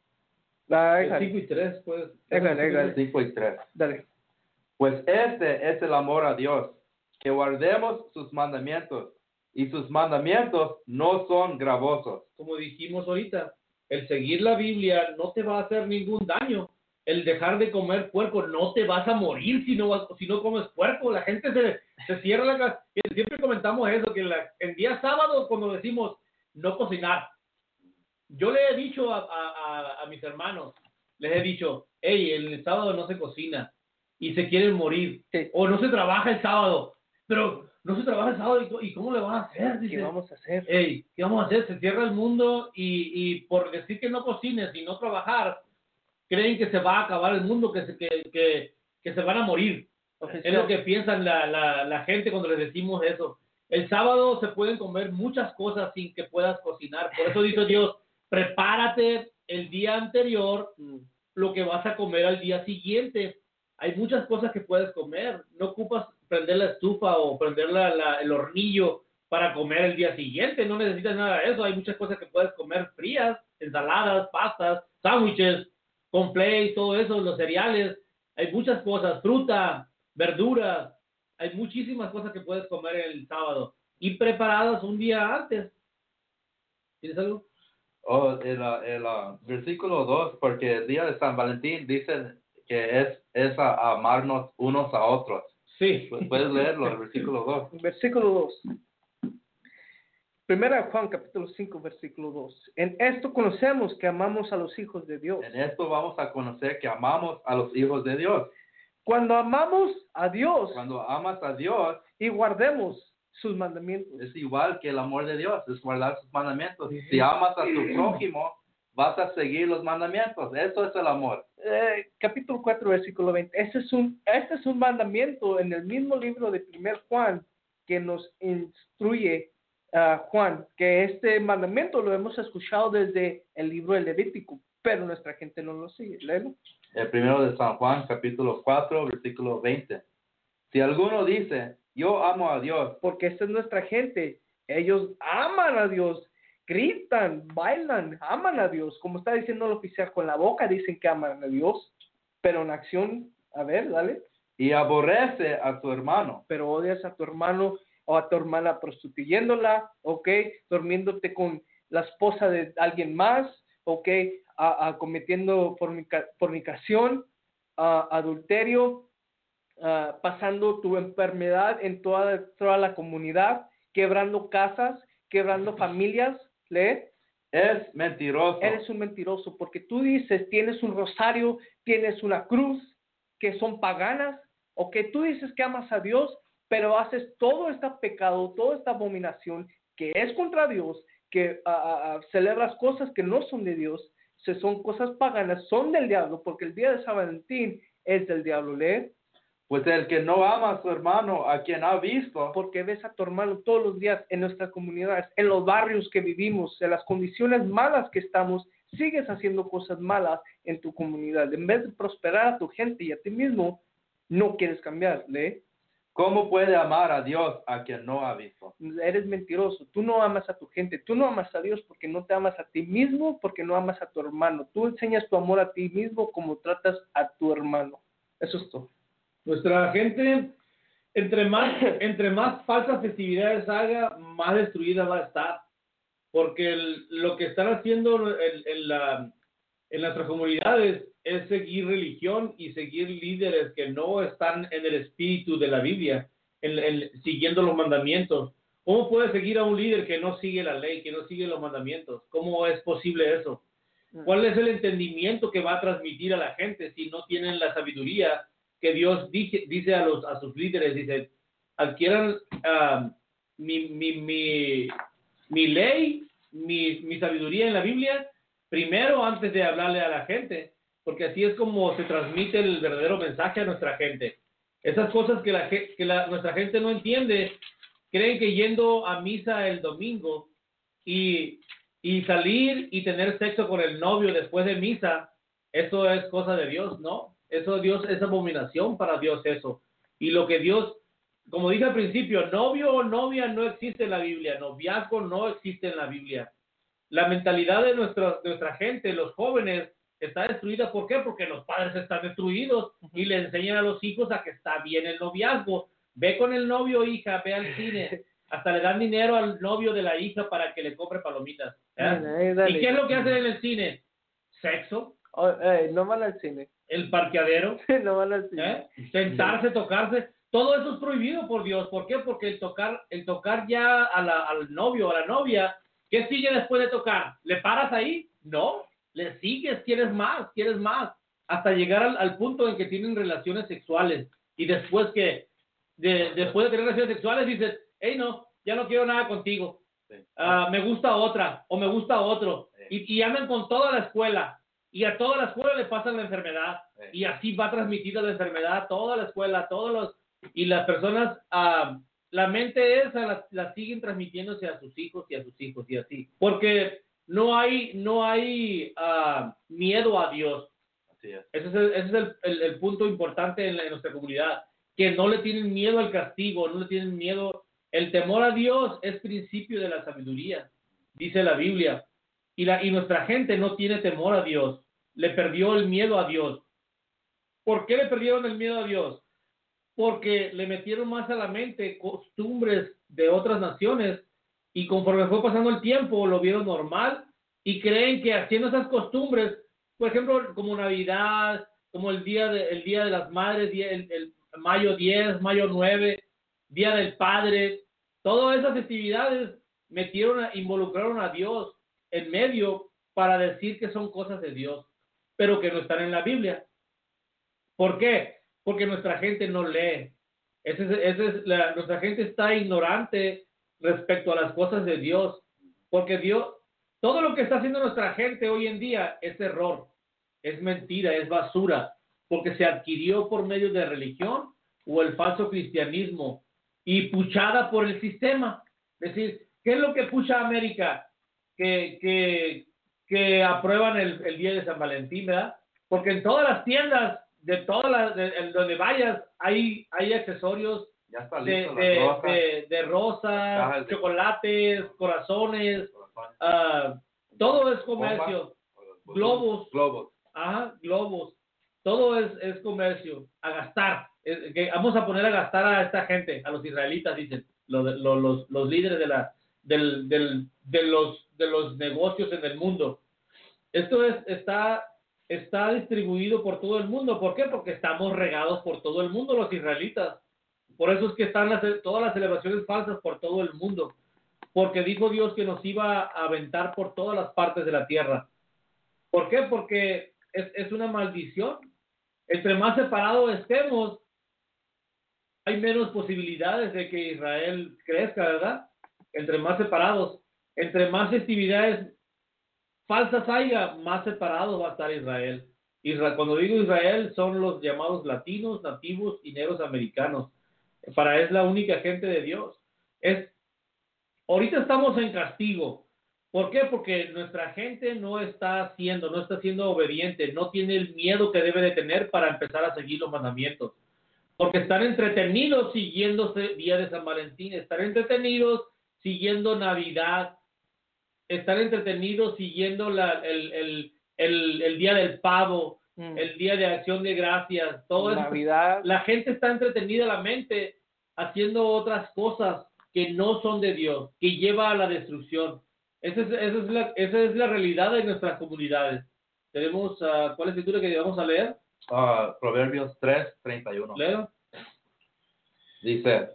C: La,
A: El cinco y tres, pues.
C: Déjale, déjale.
B: cinco y tres.
C: Dale.
B: Pues este es el amor a Dios, que guardemos sus mandamientos, y sus mandamientos no son gravosos.
A: Como dijimos ahorita, el seguir la Biblia no te va a hacer ningún daño. El dejar de comer puerco, no te vas a morir si no, si no comes puerco. La gente se, se cierra la casa. Siempre comentamos eso, que la, el día sábado cuando decimos no cocinar, yo le he dicho a, a, a, a mis hermanos, les he dicho, hey, el sábado no se cocina y se quieren morir.
C: Sí.
A: O no se trabaja el sábado, pero no se trabaja el sábado, ¿y, y cómo le van a hacer? Dice,
C: ¿Qué vamos a hacer?
A: hey, ¿qué vamos a hacer? Se cierra el mundo y, y por decir que no cocines y no trabajar, creen que se va a acabar el mundo, que se, que, que, que se van a morir.
C: Oficial.
A: Es lo que piensan la, la, la gente cuando les decimos eso. El sábado se pueden comer muchas cosas sin que puedas cocinar. Por eso dice Dios, prepárate el día anterior
C: Mm.
A: lo que vas a comer al día siguiente. Hay muchas cosas que puedes comer. No ocupas prender la estufa o prender la, la, el hornillo para comer el día siguiente. No necesitas nada de eso. Hay muchas cosas que puedes comer frías, ensaladas, pastas, sándwiches, cornflakes, todo eso, los cereales. Hay muchas cosas, fruta, verduras. Hay muchísimas cosas que puedes comer el sábado y preparadas un día antes. ¿Tienes algo?
B: Oh, el, uh, el uh, versículo dos, porque el día de San Valentín dicen que es, es a amarnos unos a otros.
A: Sí.
B: Puedes leerlo, el versículo dos.
C: Versículo dos. Primera Juan capítulo cinco, versículo dos. En esto conocemos que amamos a los hijos de Dios.
B: En esto vamos a conocer que amamos a los hijos de Dios.
C: Cuando amamos a Dios
B: Cuando amas a Dios,
C: y guardemos sus mandamientos.
B: es igual que el amor de Dios, es guardar sus mandamientos. Si amas a tu prójimo, vas a seguir los mandamientos. Eso es el amor.
C: Eh, capítulo cuatro, versículo veinte. Este es, un, este es un mandamiento en el mismo libro de primer Juan que nos instruye uh, Juan, que este mandamiento lo hemos escuchado desde el libro de Levítico, pero nuestra gente no lo sigue. Léelo.
B: El primero de San Juan, capítulo cuatro, versículo veinte. Si alguno dice, yo amo a Dios,
C: Porque esta es nuestra gente. Ellos aman a Dios, gritan, bailan, aman a Dios. Como está diciendo el oficial, con la boca dicen que aman a Dios, pero en acción, a ver, dale.
B: y aborrece a su hermano,
C: Pero odias a tu hermano o a tu hermana prostituyéndola, ok, durmiéndote con la esposa de alguien más, ok, a, a cometiendo fornica, fornicación, a, adulterio, a, pasando tu enfermedad en toda, toda la comunidad, quebrando casas, quebrando familias, lee.
B: es mentiroso.
C: Eres un mentiroso porque tú dices, tienes un rosario, tienes una cruz, que son paganas, o que tú dices que amas a Dios, pero haces todo este pecado, toda esta abominación que es contra Dios, que uh, uh, celebras cosas que no son de Dios, se son cosas paganas, son del diablo, porque el día de San Valentín es del diablo, lee.
B: Pues el que no ama a su hermano, a quien ha visto,
C: Porque ves a tu hermano todos los días en nuestras comunidades, en los barrios que vivimos, en las condiciones malas que estamos, sigues haciendo cosas malas en tu comunidad. En vez de prosperar a tu gente y a ti mismo, no quieres cambiar, ¿lee?
B: ¿cómo puede amar a Dios a quien no ha visto?
C: Eres mentiroso, tú no amas a tu gente, tú no amas a Dios porque no te amas a ti mismo, porque no amas a tu hermano. Tú enseñas tu amor a ti mismo como tratas a tu hermano. Eso es todo.
A: Nuestra gente, entre más, entre más falsas festividades haga, más destruida va a estar. Porque el- lo que están haciendo en, en, la, en nuestras comunidades es seguir religión y seguir líderes que no están en el espíritu de la Biblia, en, en- siguiendo los mandamientos. ¿Cómo puede seguir a un líder que no sigue la ley, que no sigue los mandamientos? ¿Cómo es posible eso? ¿Cuál es el entendimiento que va a transmitir a la gente si no tienen la sabiduría que Dios dice, dice a, los, a sus líderes? Dice, adquieran uh, mi, mi, mi, mi ley, mi, mi sabiduría en la Biblia, primero antes de hablarle a la gente, porque así es como se transmite el verdadero mensaje a nuestra gente. Esas cosas que, la, que la, nuestra gente no entiende, creen que yendo a misa el domingo y, y salir y tener sexo con el novio después de misa, eso es cosa de Dios, ¿no? Eso Dios es abominación para Dios eso. Y lo que Dios, como dije al principio, novio o novia no existe en la Biblia, noviazgo no existe en la Biblia. La mentalidad de nuestra, de nuestra gente, los jóvenes, está destruida. ¿Por qué? Porque los padres están destruidos y le enseñan a los hijos a que está bien el noviazgo. Ve con el novio, hija, ve al cine. Hasta le dan dinero al novio de la hija para que le compre palomitas. ¿eh?
C: Dale, dale.
A: ¿Y qué es lo que hacen en el cine? Sexo,
C: Oh, eh, no van al cine.
A: el parqueadero,
C: No van al cine.
A: ¿eh? Sentarse, tocarse. Todo eso es prohibido por Dios. ¿Por qué? Porque el tocar, el tocar ya a la, al novio o a la novia, ¿qué sigue después de tocar? ¿Le paras ahí? No, le sigues, quieres más, quieres más. hasta llegar al, al punto en que tienen relaciones sexuales y después que, de, después de tener relaciones sexuales dices, hey, no, ya no quiero nada contigo,
B: Sí.
A: uh, me gusta otra o me gusta otro,
B: Sí.
A: y, y andan con toda la escuela y a toda la escuela le pasan la enfermedad
B: Sí.
A: y así va transmitida la enfermedad a toda la escuela, a todos los, y las personas, uh, la mente esa la, la siguen transmitiéndose a sus hijos y a sus hijos y así, porque no hay, no hay uh, miedo a Dios.
B: Así es.
A: Ese es el, ese es el, el, el punto importante en, la, en nuestra comunidad, que no le tienen miedo al castigo, no le tienen miedo. El temor a Dios es principio de la sabiduría, dice la Biblia, y, la, y nuestra gente no tiene temor a Dios, le perdió el miedo a Dios. ¿Por qué le perdieron el miedo a Dios? Porque le metieron más a la mente costumbres de otras naciones y conforme fue pasando el tiempo lo vieron normal y creen que haciendo esas costumbres, por ejemplo, como Navidad, como el Día de, el día de las Madres, el, el mayo diez, mayo nueve, Día del Padre, todas esas festividades metieron, a, involucraron a Dios en medio para decir que son cosas de Dios, pero que no están en la Biblia. ¿Por qué? Porque nuestra gente no lee. Ese es, ese es la, nuestra gente está ignorante respecto a las cosas de Dios, porque Dios, todo lo que está haciendo nuestra gente hoy en día es error, es mentira, es basura, porque se adquirió por medio de religión o el falso cristianismo y puchada por el sistema. Es decir, ¿qué es lo que pucha a América? Que, que, que aprueban el, el día de San Valentín, ¿verdad? Porque en todas las tiendas, de todas las, de, en donde vayas, hay, hay accesorios
B: Ya está
A: de,
B: listo,
A: de,
B: las rosas,
A: de, de rosas,
B: de-
A: chocolates, corazones,
B: corazones,
A: uh, todo es comercio,
B: bombas,
A: globos,
B: globos.
A: ajá, globos, todo es, es comercio, a gastar, es, que vamos a poner a gastar a esta gente, a los israelitas, dicen, los, los, los, los líderes de, la, del, del, de, los, de los negocios en el mundo. Esto es, está, está distribuido por todo el mundo. ¿Por qué? Porque estamos regados por todo el mundo los israelitas. Por eso es que están las, todas las celebraciones falsas por todo el mundo. Porque dijo Dios que nos iba a aventar por todas las partes de la tierra. ¿Por qué? Porque es, es una maldición. Entre más separados estemos, hay menos posibilidades de que Israel crezca, ¿verdad? Entre más separados, entre más festividades falsas haya, más separados va a estar Israel. Israel. Cuando digo Israel, son los llamados latinos, nativos y negros americanos. Para es la única gente de Dios. Es, ahorita estamos en castigo. ¿Por qué? Porque nuestra gente no está siendo, no está siendo obediente, no tiene el miedo que debe de tener para empezar a seguir los mandamientos. Porque están entretenidos siguiendo el día de San Valentín, están entretenidos siguiendo Navidad, están entretenidos siguiendo la, el, el, el, el día del pavo, mm. el día de acción de gracias, todo
C: Navidad.
A: Esto. La gente está entretenida la mente haciendo otras cosas que no son de Dios, que lleva a la destrucción. Esa es, esa es, la, esa es la realidad de nuestras comunidades. Tenemos, uh, ¿cuál es la escritura que vamos a leer?
B: Uh, Proverbios tres, treinta y uno.
A: Leo.
B: Dice,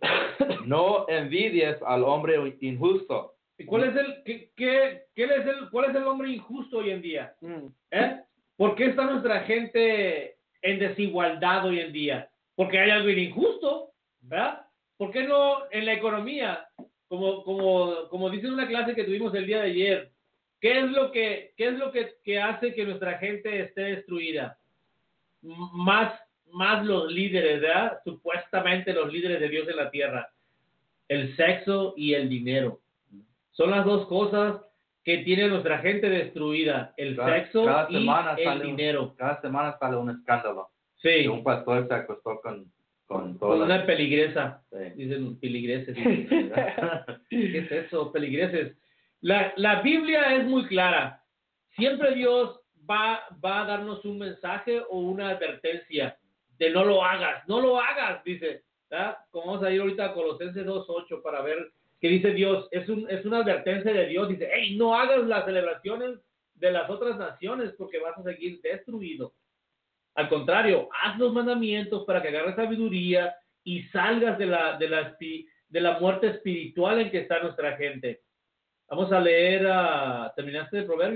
B: no envidies al hombre injusto.
A: ¿Y cuál es el, qué, qué, qué es el, cuál es el hombre injusto hoy en día?
C: Mm.
A: ¿Eh? ¿Por qué está nuestra gente en desigualdad hoy en día? Porque hay algo injusto, ¿verdad? ¿Por qué no en la economía? Como, como, como dice en una clase que tuvimos el día de ayer, ¿qué es lo que, qué es lo que, que hace que nuestra gente esté destruida? M- más, más los líderes, ¿verdad? Supuestamente los líderes de Dios en la tierra. El sexo y el dinero. Son las dos cosas que tiene nuestra gente destruida, el
B: cada,
A: sexo
B: cada
A: y el dinero.
B: Un, cada semana sale un escándalo.
A: Sí.
B: Que un pastor se acostó con, con
A: Con
B: todas
A: una
B: las...
A: peligresa.
B: Sí.
A: Dicen peligreses. Dicen, ¿qué es eso? Peligreses. La, la Biblia es muy clara. Siempre Dios va, va a darnos un mensaje o una advertencia de no lo hagas. No lo hagas, dice. ¿Verdad? Como vamos a ir ahorita a Colosenses dos ocho para ver que dice Dios, es, un, es una advertencia de Dios, dice, hey, no hagas las celebraciones de las otras naciones porque vas a seguir destruido. Al contrario, haz los mandamientos para que agarres sabiduría y salgas de la, de la, de la muerte espiritual en que está nuestra gente. Vamos a leer, uh, ¿terminaste de Proverbios?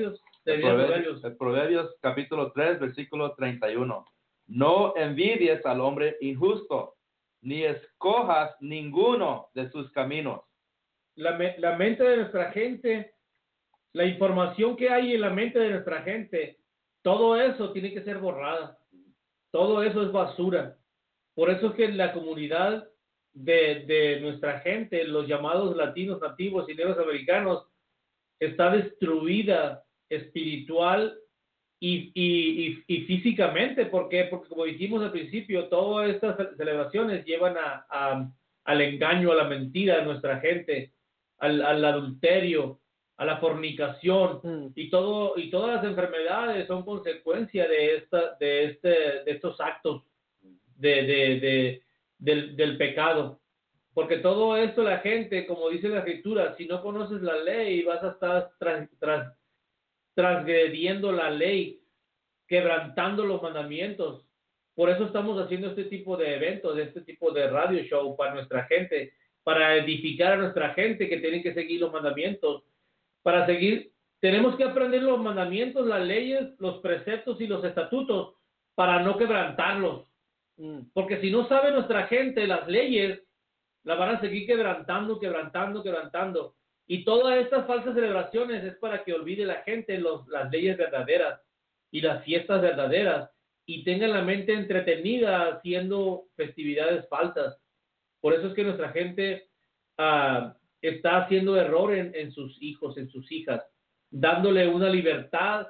A: de
B: El
A: vida de
B: Proverbios,
A: Proverbios.
B: el Proverbios capítulo tres, versículo treinta y uno. No envidies al hombre injusto, ni escojas ninguno de sus caminos.
A: La, me- la mente de nuestra gente, la información que hay en la mente de nuestra gente, todo eso tiene que ser borrada. Todo eso es basura. Por eso es que la comunidad de, de nuestra gente, los llamados latinos nativos y negros americanos, está destruida espiritual y, y, y, y físicamente. ¿Por qué? Porque como dijimos al principio, todas estas celebraciones llevan a, a, al engaño, a la mentira de nuestra gente, al, al adulterio, a la fornicación,
C: Mm.
A: y todo y todas las enfermedades son consecuencia de esta de este de estos actos de, de, de del, del pecado. Porque todo esto la gente, como dice la escritura, si no conoces la ley, vas a estar tras, tras, transgrediendo la ley, quebrantando los mandamientos. Por eso estamos haciendo este tipo de eventos, este tipo de radio show para nuestra gente, para edificar a nuestra gente que tienen que seguir los mandamientos. Para seguir, tenemos que aprender los mandamientos, las leyes, los preceptos y los estatutos para no quebrantarlos.
C: Mm.
A: Porque si no sabe nuestra gente las leyes, la van a seguir quebrantando, quebrantando, quebrantando. Y todas estas falsas celebraciones es para que olvide la gente los, las leyes verdaderas y las fiestas verdaderas y tengan la mente entretenida haciendo festividades falsas. Por eso es que nuestra gente uh, está haciendo error en, en sus hijos, en sus hijas, dándole una libertad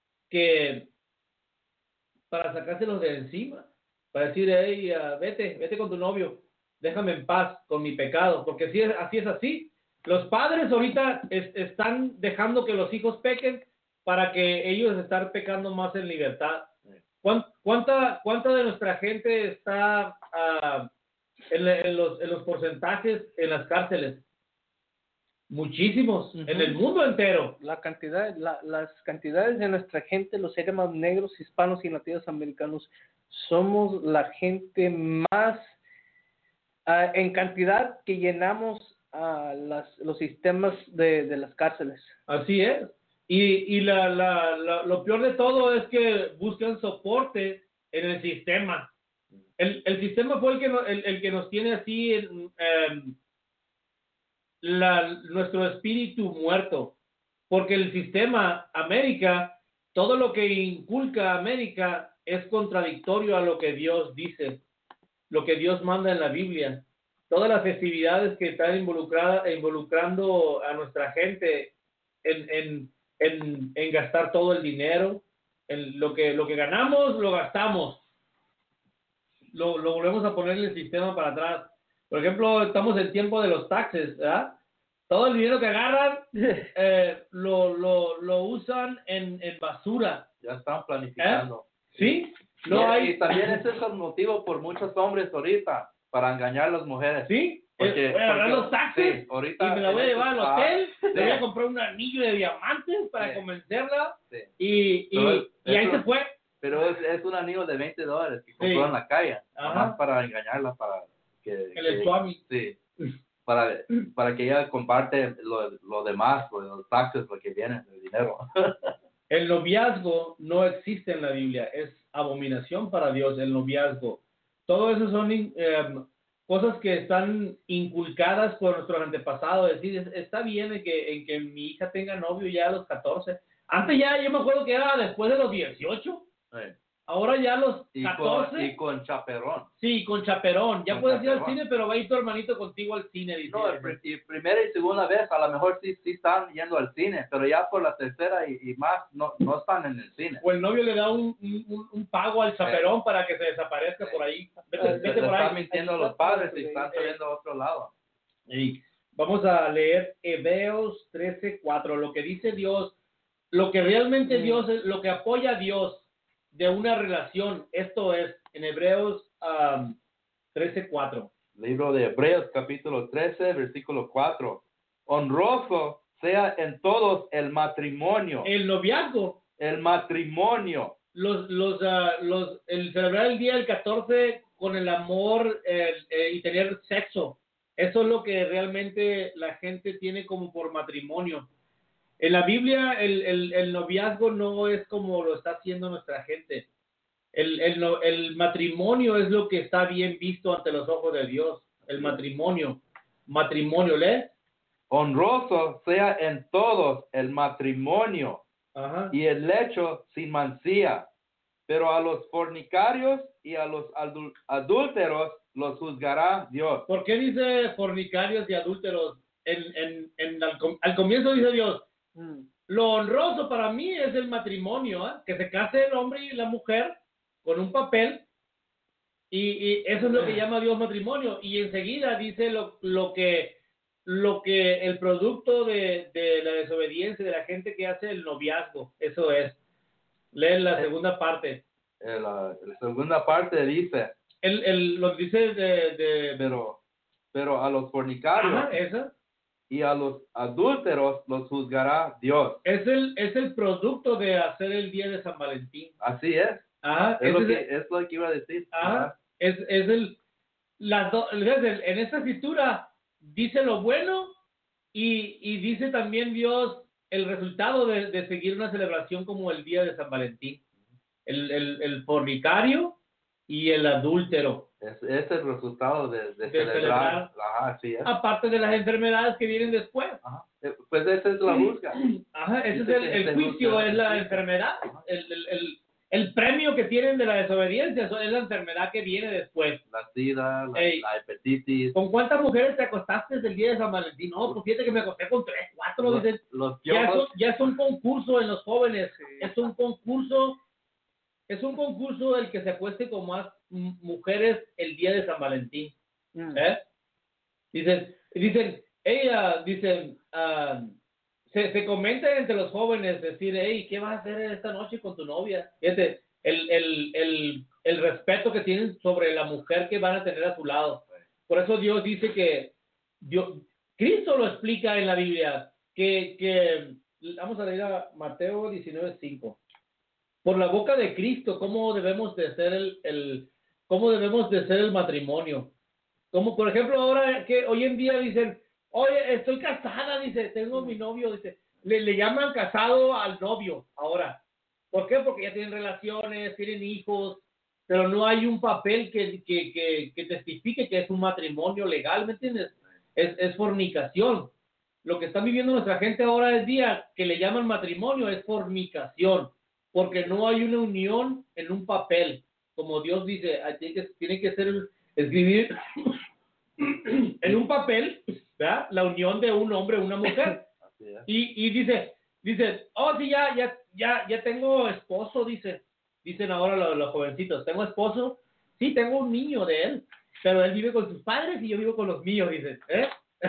A: que para sacárselos de encima, para decir, hey, uh, vete, vete con tu novio, déjame en paz con mi pecado, porque así es, así es así. Los padres ahorita es, están dejando que los hijos pequen para que ellos estén pecando más en libertad. ¿Cuánta, cuánta de nuestra gente está uh, en, en, los, en los porcentajes en las cárceles? Muchísimos,
C: Uh-huh.
A: en el mundo entero.
C: La cantidad, la, las cantidades de nuestra gente, los seres más negros, hispanos y nativos americanos, somos la gente más uh, en cantidad que llenamos uh, las, los sistemas de, de las cárceles.
A: Así es. Y, y la, la, la, lo peor de todo es que buscan soporte en el sistema. El, el sistema fue el que, no, el, el que nos tiene así en, um, la, nuestro espíritu muerto. Porque el sistema, América, todo lo que inculca América es contradictorio a lo que Dios dice, lo que Dios manda en la Biblia. Todas las festividades que están involucradas, involucrando a nuestra gente en, en, en, en gastar todo el dinero, en lo que, lo que ganamos, lo gastamos. Lo, lo volvemos a poner en el sistema para atrás. Por ejemplo, estamos en tiempo de los taxes, ¿verdad? Todo el dinero que agarran eh, lo, lo, lo usan en, en basura.
B: Ya están planificando.
A: ¿Eh? ¿Sí?
B: No
A: No
B: y,
A: hay...
B: y también ese es el motivo por muchos hombres ahorita, para engañar a las mujeres.
A: ¿Sí?
B: Porque,
A: eh, voy a agarrar
B: porque,
A: los taxes
B: sí, ahorita
A: y me la voy a llevar al hotel,
B: ah,
A: le voy a
B: sí.
A: comprar un anillo de diamantes para
B: Sí.
A: convencerla
B: Sí.
A: y, y,
B: Pero
A: y ahí
B: eso-
A: se fue.
B: Pero es, es un anillo de veinte dólares que compró
A: Sí.
B: en la calle,
A: Ajá.
B: nomás para engañarla, para que...
A: El
B: que-
A: Swami.
B: Sí, para, para que ella comparte lo, lo demás, lo de los taxes, lo que viene, el dinero.
A: El noviazgo no existe en la Biblia, es abominación para Dios el noviazgo. Todo eso son eh, cosas que están inculcadas por nuestros antepasados. Es decir, es- está bien en que, en que mi hija tenga novio ya a los catorce. Antes ya, yo me acuerdo que era después de los dieciocho.
B: Sí.
A: Ahora ya a los
B: Y,
A: catorce.
B: con, y con chaperón.
A: Sí, con chaperón. Ya
B: Con
A: puedes ir al
B: chaperón.
A: cine, pero va a ir tu hermanito contigo al cine. Dice.
B: No, el pri- y primera y segunda vez a lo mejor sí, sí están yendo al cine, pero ya por la tercera y, y más no, no están en el cine.
A: O el novio le da un, un, un pago al chaperón para que se desaparezca por ahí. Vete,
B: Le-
A: vete
B: le
A: por ahí.
B: están mintiendo a los padres y están saliendo a otro lado.
A: Y vamos a leer Hebreos trece cuatro, lo que dice Dios, lo que realmente
C: Mm.
A: Dios, es- lo que apoya a Dios de una relación. Esto es en Hebreos um, trece cuatro.
B: Libro de Hebreos, capítulo trece, versículo cuatro. Honroso sea en todos el matrimonio.
A: El noviazgo,
B: El matrimonio.
A: los, los, ah, los, el celebrar el día del catorce con el amor el, eh, y tener sexo. Eso es lo que realmente la gente tiene como por matrimonio. En la Biblia el, el, el noviazgo no es como lo está haciendo nuestra gente. El, el, no- el matrimonio es lo que está bien visto ante los ojos de Dios. El matrimonio. Matrimonio, ¿le?
B: Honroso sea en todos el matrimonio
A: Ajá.
B: y el lecho sin mancilla, pero a los fornicarios y a los adul- adúlteros los juzgará Dios.
A: ¿Por qué dice fornicarios y adúlteros? En, en, en al, com- al comienzo dice Dios,
C: Mm.
A: lo honroso para mí es el matrimonio, ¿eh? Que se case el hombre y la mujer con un papel, y, y eso es lo que llama Dios matrimonio. Y enseguida dice lo, lo que lo que el producto de, de la desobediencia de la gente que hace el noviazgo, eso es. Lee la segunda parte.
B: En la, en la segunda parte dice,
A: El, el, lo dice de, de
B: pero, pero a los fornicarios
A: ajá, esa.
B: y a los adúlteros los juzgará Dios.
A: Es el, es el producto de hacer el día de San Valentín.
B: Así es.
A: Ajá,
B: Es
A: ese
B: lo,
A: es
B: que,
A: el-
B: es lo que iba a decir.
A: ajá, es, es el, las do- ¿ves? en esta escritura dice lo bueno y, y dice también Dios el resultado de, de seguir una celebración como el día de San Valentín. El, el, el fornicario y el adúltero.
B: Es, es el resultado de, de
A: De
B: celebrar.
A: celebrar.
B: Ajá, así es.
A: Aparte de las enfermedades que vienen después.
B: Ajá. Eh, Pues esa es la busca.
A: Ajá, ese es
B: Dice
A: el,
B: que
A: el
B: se
A: juicio,
B: busca
A: es la
B: justicia.
A: enfermedad. El, el, el, el premio que tienen de la desobediencia eso es la enfermedad que viene después.
B: La sida, la,
A: Ey.
B: la hepatitis.
A: ¿Con cuántas mujeres te acostaste del día de San Valentín? No, pues fíjate que me acosté con tres, cuatro.
B: Los,
A: Dicen,
B: los
A: ya, es un,
B: piojos.
A: ya es un concurso en los jóvenes. Es un concurso, es un concurso el que se acueste con más m- mujeres el día de San Valentín.
C: Mm.
A: ¿Eh? Dicen, dicen, ella, dicen, ah, se, se comenta entre los jóvenes, decir, hey, ¿qué vas a hacer esta noche con tu novia? Fíjate, el, el, el, el respeto que tienen sobre la mujer que van a tener a su lado. Por eso Dios dice que, Dios, Cristo lo explica en la Biblia, que, que vamos a leer a Mateo diecinueve cinco. Por la boca de Cristo, ¿cómo debemos de ser el, el, cómo debemos de ser el matrimonio? Como por ejemplo ahora que hoy en día dicen, oye, estoy casada, dice, tengo mi novio, dice, le, le llaman casado al novio ahora. ¿Por qué? Porque ya tienen relaciones, tienen hijos, pero no hay un papel que, que, que, que testifique que es un matrimonio legal, ¿me entiendes? Es, es fornicación. Lo que están viviendo nuestra gente ahora es día que le llaman matrimonio es fornicación, porque no hay una unión en un papel. Como Dios dice, ah, tiene que, tiene que ser escribir en un papel, ¿verdad? La unión de un hombre y una mujer.
B: Así es.
A: Y, y dice, dice, oh, sí, ya, ya, ya, ya tengo esposo, dice. Dicen ahora los, los jovencitos, ¿tengo esposo? Sí, tengo un niño de él, pero él vive con sus padres y yo vivo con los míos, dice. ¿Eh?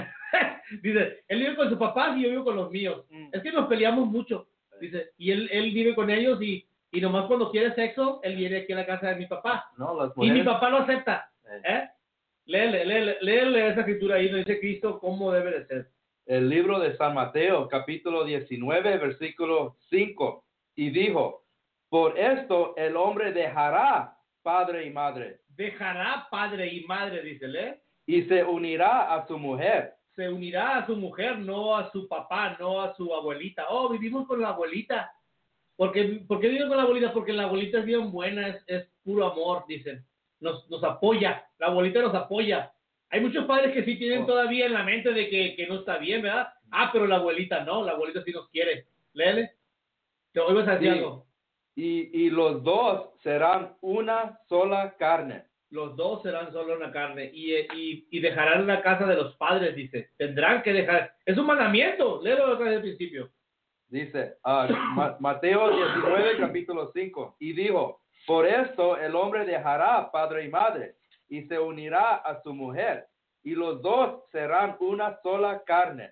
A: Dice, él vive con sus papás y yo vivo con los míos.
C: Mm.
A: Es que nos peleamos mucho, dice. Y él, él vive con ellos y, y nomás cuando quiere sexo, él viene aquí a la casa de mi papá.
B: No, las
A: Y mi
B: mujeres.
A: papá lo acepta.
B: eh,
A: ¿Eh? Léele, léele, léele esa escritura ahí, donde dice Cristo cómo debe de ser.
B: El libro de San Mateo, capítulo diecinueve, versículo cinco. Y dijo, por esto el hombre dejará padre y madre
A: Dejará padre y madre, dice, ¿eh?
B: y se unirá a su mujer.
A: Se unirá a su mujer, no a su papá, no a su abuelita. Oh, vivimos con la abuelita. ¿Por qué, ¿por qué vivimos con la abuelita? Porque la abuelita es bien buena, es, es puro amor, dicen. Nos, nos apoya, la abuelita nos apoya. Hay muchos padres que sí tienen
B: Oh.
A: todavía en la mente de que, que no está bien, ¿verdad? Ah, pero la abuelita no, la abuelita sí nos quiere. Léele. Te oigas a decir
B: Sí.
A: algo.
B: Y, y los dos serán una sola carne.
A: Los dos serán solo una carne y, y, y dejarán la casa de los padres, dice. Tendrán que dejar. Es un mandamiento. Léelo otra vez al principio.
B: Dice, ah, Ma- Mateo diecinueve, capítulo cinco. Y dijo, por esto el hombre dejará padre y madre y se unirá a su mujer y los dos serán una sola carne.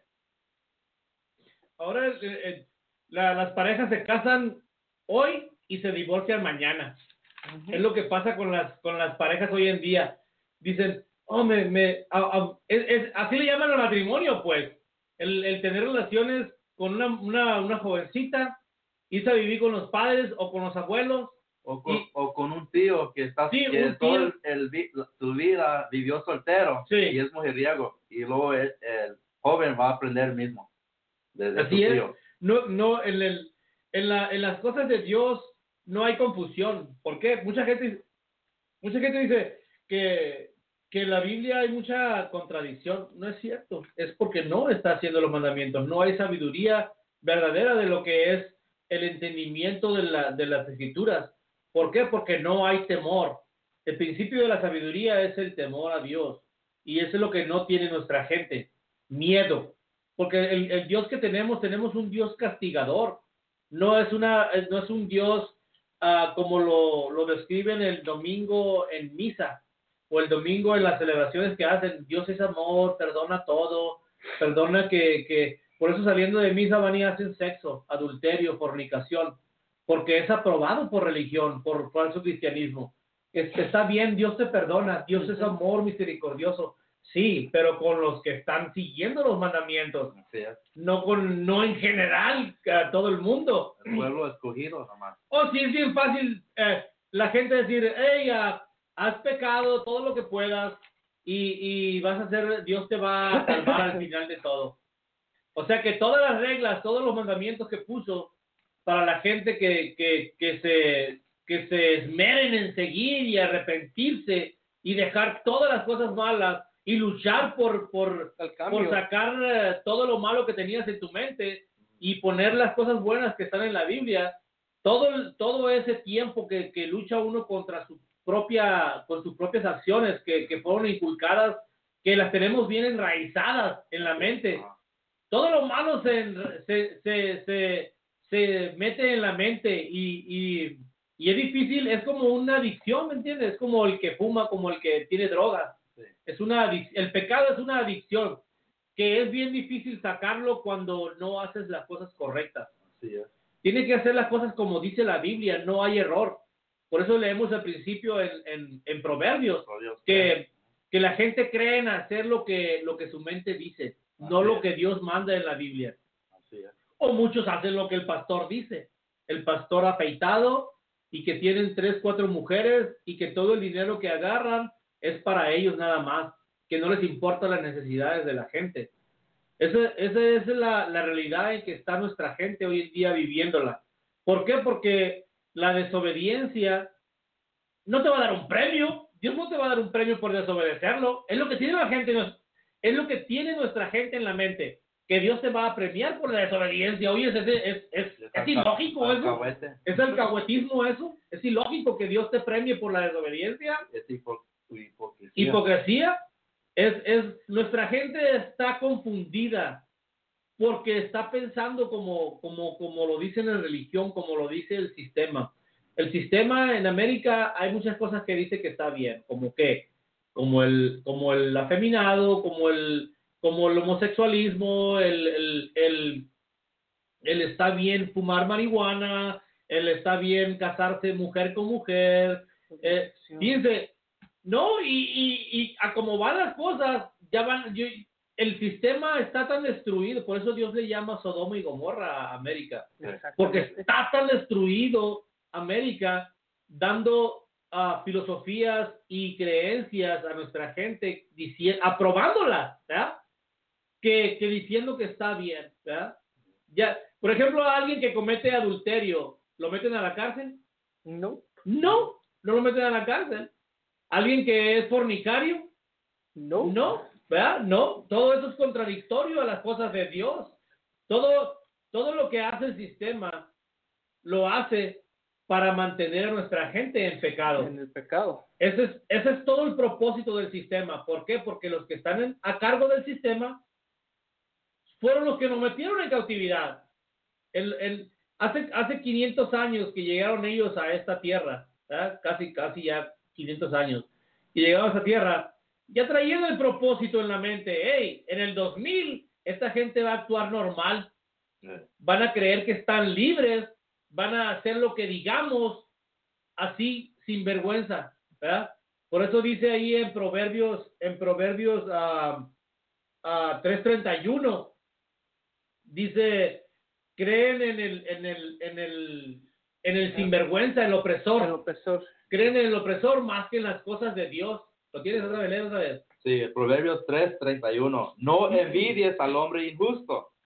A: Ahora eh, eh, la- las parejas se casan hoy y se divorcian mañana. Es lo que pasa con las con las parejas hoy en día. Dicen, oh, me, me, a- a- es- es- así le llaman al matrimonio, pues. El, el tener relaciones con una, una, una jovencita, irse a vivir con los padres o con los abuelos.
B: O con,
A: Y-
B: o con un tío que está
A: Sí,
B: que
A: un
B: todo
A: tío.
B: el, el vi- su vida vivió soltero
A: Sí.
B: y es mujeriego y luego el, el joven va a aprender mismo desde
A: Así
B: su
A: es.
B: tío.
A: no, no, en, el, en, la, en las cosas de Dios no hay confusión. ¿Por qué? Mucha gente, mucha gente dice que, que en la Biblia hay mucha contradicción. No es cierto. Es porque no está haciendo los mandamientos. No hay sabiduría verdadera de lo que es el entendimiento de, la, de las escrituras. ¿Por qué? Porque no hay temor. El principio de la sabiduría es el temor a Dios. Y eso es lo que no tiene nuestra gente. Miedo. Porque el, el Dios que tenemos, tenemos un Dios castigador. No es, una, no es un Dios uh, como lo, lo describen el domingo en misa o el domingo en las celebraciones que hacen. Dios es amor, perdona todo, perdona que, que por eso saliendo de misa van y hacen sexo, adulterio, fornicación, porque es aprobado por religión, por falso cristianismo. Es, está bien, Dios te perdona, Dios es amor misericordioso. Sí, pero con los que están siguiendo los mandamientos,
B: Así es.
A: no con no en general a todo el mundo.
B: El pueblo escogido nomás.
A: Oh, sí, es bien fácil eh, la gente decir, hey, uh, has pecado todo lo que puedas y, y vas a hacer, Dios te va a salvar al final de todo. O sea que todas las reglas, todos los mandamientos que puso para la gente que, que, que, se, que se esmeren en seguir y arrepentirse y dejar todas las cosas malas y luchar por, por, por sacar uh, todo lo malo que tenías en tu mente y poner las cosas buenas que están en la Biblia, todo, todo ese tiempo que, que lucha uno contra su propia, con sus propias acciones que, que fueron inculcadas, que las tenemos bien enraizadas en la mente. Todo lo malo se, se, se, se, se mete en la mente y, y, y es difícil, es como una adicción, ¿me entiendes? Es como el que fuma, como el que tiene drogas. Sí. Es una adic- el pecado es una adicción que es bien difícil sacarlo cuando no haces las cosas correctas.
B: Sí, es.
A: Tienes que hacer las cosas como dice la Biblia, no hay error. Por eso leemos al principio en, en, en Proverbios
B: Oh, Dios,
A: que, que la gente cree en hacer lo que, lo que su mente dice,
B: Así
A: no lo
B: es.
A: que Dios manda en la Biblia.
B: Así es.
A: O muchos hacen lo que el pastor dice. El pastor afeitado y que tienen tres, cuatro mujeres y que todo el dinero que agarran es para ellos nada más, que no les importan las necesidades de la gente. Esa, esa es la, la realidad en que está nuestra gente hoy en día viviéndola. ¿Por qué? Porque la desobediencia no te va a dar un premio. Dios no te va a dar un premio por desobedecerlo. Es lo que tiene la gente, es lo que tiene nuestra gente en la mente, que Dios te va a premiar por la desobediencia. Oye, es, es, es, es, es ilógico eso. ¿Es alcahuetismo eso? ¿Es ilógico que Dios te premie por la desobediencia?
B: Es hipo- hipocresía.
A: Hipocresía. Es, es, nuestra gente está confundida porque está pensando como, como, como lo dice la religión, como lo dice el sistema. El sistema en América hay muchas cosas que dice que está bien, como que, como el, como el afeminado, como el, como el homosexualismo, el, el, el, el está bien fumar marihuana, el está bien casarse mujer con mujer. Eh, fíjense, no, y, y, y a como van las cosas, ya van, yo, el sistema está tan destruido, por eso Dios le llama Sodoma y Gomorra a América, porque está tan destruido América, dando uh, filosofías y creencias a nuestra gente, diciendo, aprobándolas, ¿verdad? Que, que diciendo que está bien, ¿verdad? Ya, por ejemplo, a alguien que comete adulterio, ¿lo meten a la cárcel?
C: No.
A: No, no lo meten a la cárcel. ¿Alguien que es fornicario?
C: No.
A: No, ¿verdad? No, todo eso es contradictorio a las cosas de Dios. Todo, todo lo que hace el sistema lo hace para mantener a nuestra gente en pecado.
C: En el pecado.
A: Ese es, ese es todo el propósito del sistema. ¿Por qué? Porque los que están en, a cargo del sistema fueron los que nos metieron en cautividad. El, el, hace, hace quinientos años que llegaron ellos a esta tierra, ¿verdad? Casi, casi ya quinientos años, y llegaron a esta tierra, ya trayendo el propósito en la mente. Hey, en el dos mil esta gente va a actuar normal, van a creer que están libres, van a hacer lo que digamos, así, sin vergüenza, ¿verdad? Por eso dice ahí en Proverbios, en Proverbios uh, uh, tres treinta y uno, dice, creen en el, en el, en el, en el sinvergüenza, el opresor.
C: El opresor.
A: Creen en el opresor más que en las cosas de Dios. ¿Lo tienes otra vez? ¿Otra vez?
B: Sí, Proverbios tres treinta y uno. No envidies al hombre injusto,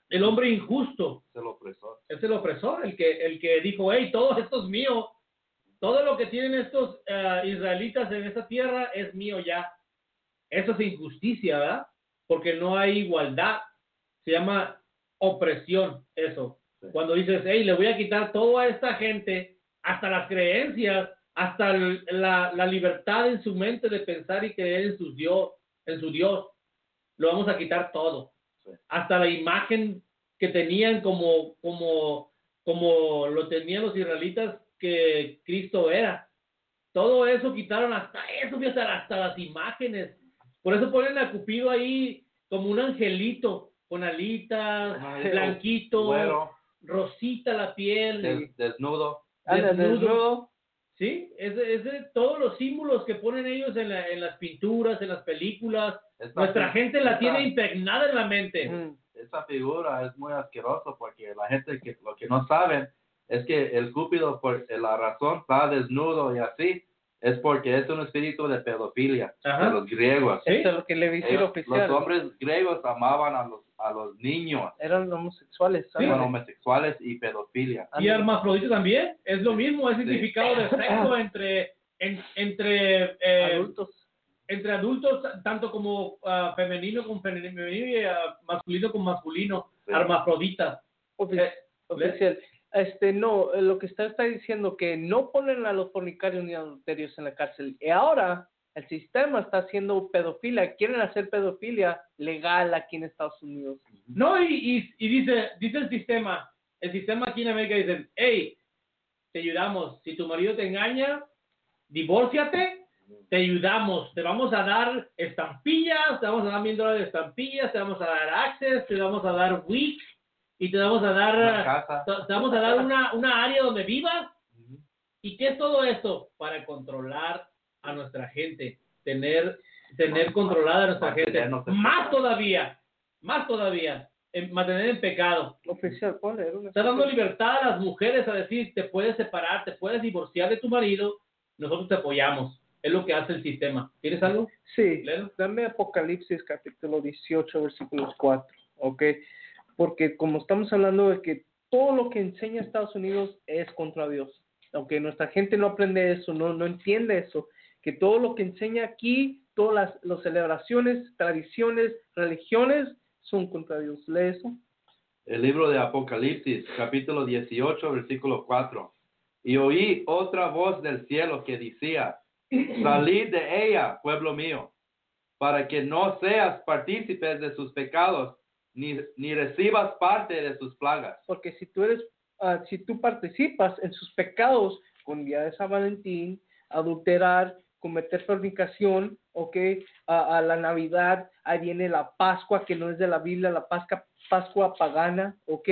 A: el hombre injusto.
B: Es el opresor.
A: Es el opresor, el que, el que dijo, hey, todo esto es mío. Todo lo que tienen estos uh, israelitas en esta tierra es mío ya. Eso es injusticia, ¿verdad? Porque no hay igualdad. Se llama opresión, eso. Sí. Cuando dices, hey, le voy a quitar todo a esta gente, hasta las creencias, hasta el, la, la libertad en su mente de pensar y creer en su Dios, en su Dios, lo vamos a quitar todo. Sí. Hasta la imagen que tenían como, como, como lo tenían los israelitas que Cristo era. Todo eso quitaron, hasta eso, hasta, hasta las imágenes. Por eso ponen a Cupido ahí como un angelito, con alitas, Ay, blanquito, bueno, rosita la piel.
B: Des, desnudo.
A: Desnudo. desnudo. Sí, es de, es de todos los símbolos que ponen ellos en, la, en las pinturas, en las películas. Esta, Nuestra gente la esta, tiene impregnada en la mente.
B: Esa figura es muy asquerosa porque la gente que lo que no saben es que el Cúpido, por la razón, está desnudo y así, es porque es un espíritu de pedofilia. Ajá. De los griegos.
C: ¿Sí? Eso es lo que le dice el oficial.
B: Los hombres griegos amaban a los, a los niños.
C: Eran homosexuales.
B: ¿Sí? Eran homosexuales y pedofilia.
A: Y hermafrodita también, es lo mismo, es significado sí. de sexo entre, en, entre eh,
C: adultos.
A: Entre adultos, tanto como uh, femenino con femenino y uh, masculino con masculino, sí. hermafrodita.
C: Oficial. Eh, oficial. Este, no, lo que está, está diciendo que no ponen a los fornicarios ni adulterios en la cárcel. Y ahora el sistema está haciendo pedofilia, quieren hacer pedofilia legal aquí en Estados Unidos.
A: No, y, y, y dice, dice el sistema, el sistema aquí en América dice, hey, te ayudamos, si tu marido te engaña, divórciate, te ayudamos, te vamos a dar estampillas, te vamos a dar mil dólares de estampillas, te vamos a dar access, te vamos a dar week, y te vamos a dar te, te vamos a dar una, una área donde vivas. Uh-huh. ¿Y qué es todo esto? Para controlar a nuestra gente, tener tener controlada a nuestra gente, más todavía, más todavía, en, mantener en pecado.
C: Oficial, ¿cuál era?
A: Está dando libertad a las mujeres a decir, te puedes separar, te puedes divorciar de tu marido, nosotros te apoyamos. Es lo que hace el sistema. ¿Tienes algo?
C: Sí, ¿Leo? Dame Apocalipsis capítulo dieciocho, versículos cuatro, ¿ok? Porque como estamos hablando de que todo lo que enseña Estados Unidos es contra Dios. Aunque nuestra gente no aprende eso, no, no entiende eso, que todo lo que enseña aquí, todas las, las celebraciones, tradiciones, religiones, son contra Dios. ¿Lee eso?
B: El libro de Apocalipsis, capítulo dieciocho, versículo cuatro. Y oí otra voz del cielo que decía, salid de ella, pueblo mío, para que no seas partícipes de sus pecados, Ni, ni recibas parte de sus plagas.
C: Porque si tú eres, uh, si tú participas en sus pecados, con día de San Valentín, adulterar, cometer fornicación, ok, uh, a la Navidad, ahí viene la Pascua, que no es de la Biblia, la Pascua, Pascua pagana, ok,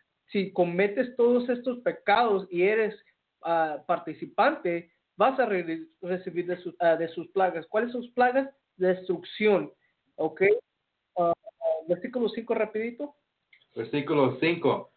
C: si cometes todos estos pecados y eres uh, participante, vas a re- recibir de, su, uh, de sus plagas. ¿Cuáles son sus plagas? Destrucción, ok. Uh, Versículo cinco, rapidito.
B: Versículo cinco.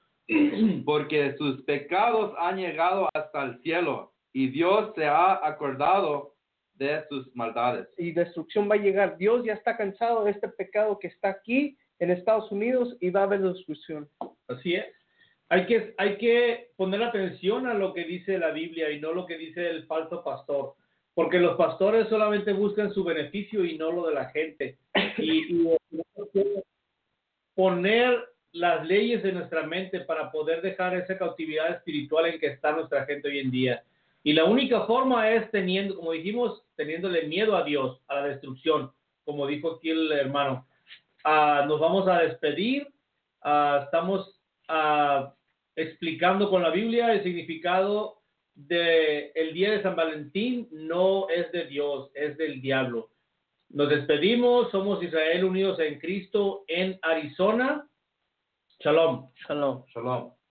B: Porque sus pecados han llegado hasta el cielo y Dios se ha acordado de sus maldades.
C: Y destrucción va a llegar. Dios ya está cansado de este pecado que está aquí en Estados Unidos y va a haber destrucción.
A: Así es. Hay que, hay que poner atención a lo que dice la Biblia y no lo que dice el falso pastor. Porque los pastores solamente buscan su beneficio y no lo de la gente. Y, y poner las leyes en nuestra mente para poder dejar esa cautividad espiritual en que está nuestra gente hoy en día. Y la única forma es teniendo, como dijimos, teniéndole miedo a Dios, a la destrucción, como dijo aquí el hermano. Uh, nos vamos a despedir. Uh, estamos uh, explicando con la Biblia el significado de el día de San Valentín. No es de Dios, es del diablo. Nos despedimos, somos Israel unidos en Cristo en Arizona. Shalom.
C: Shalom.
B: Shalom.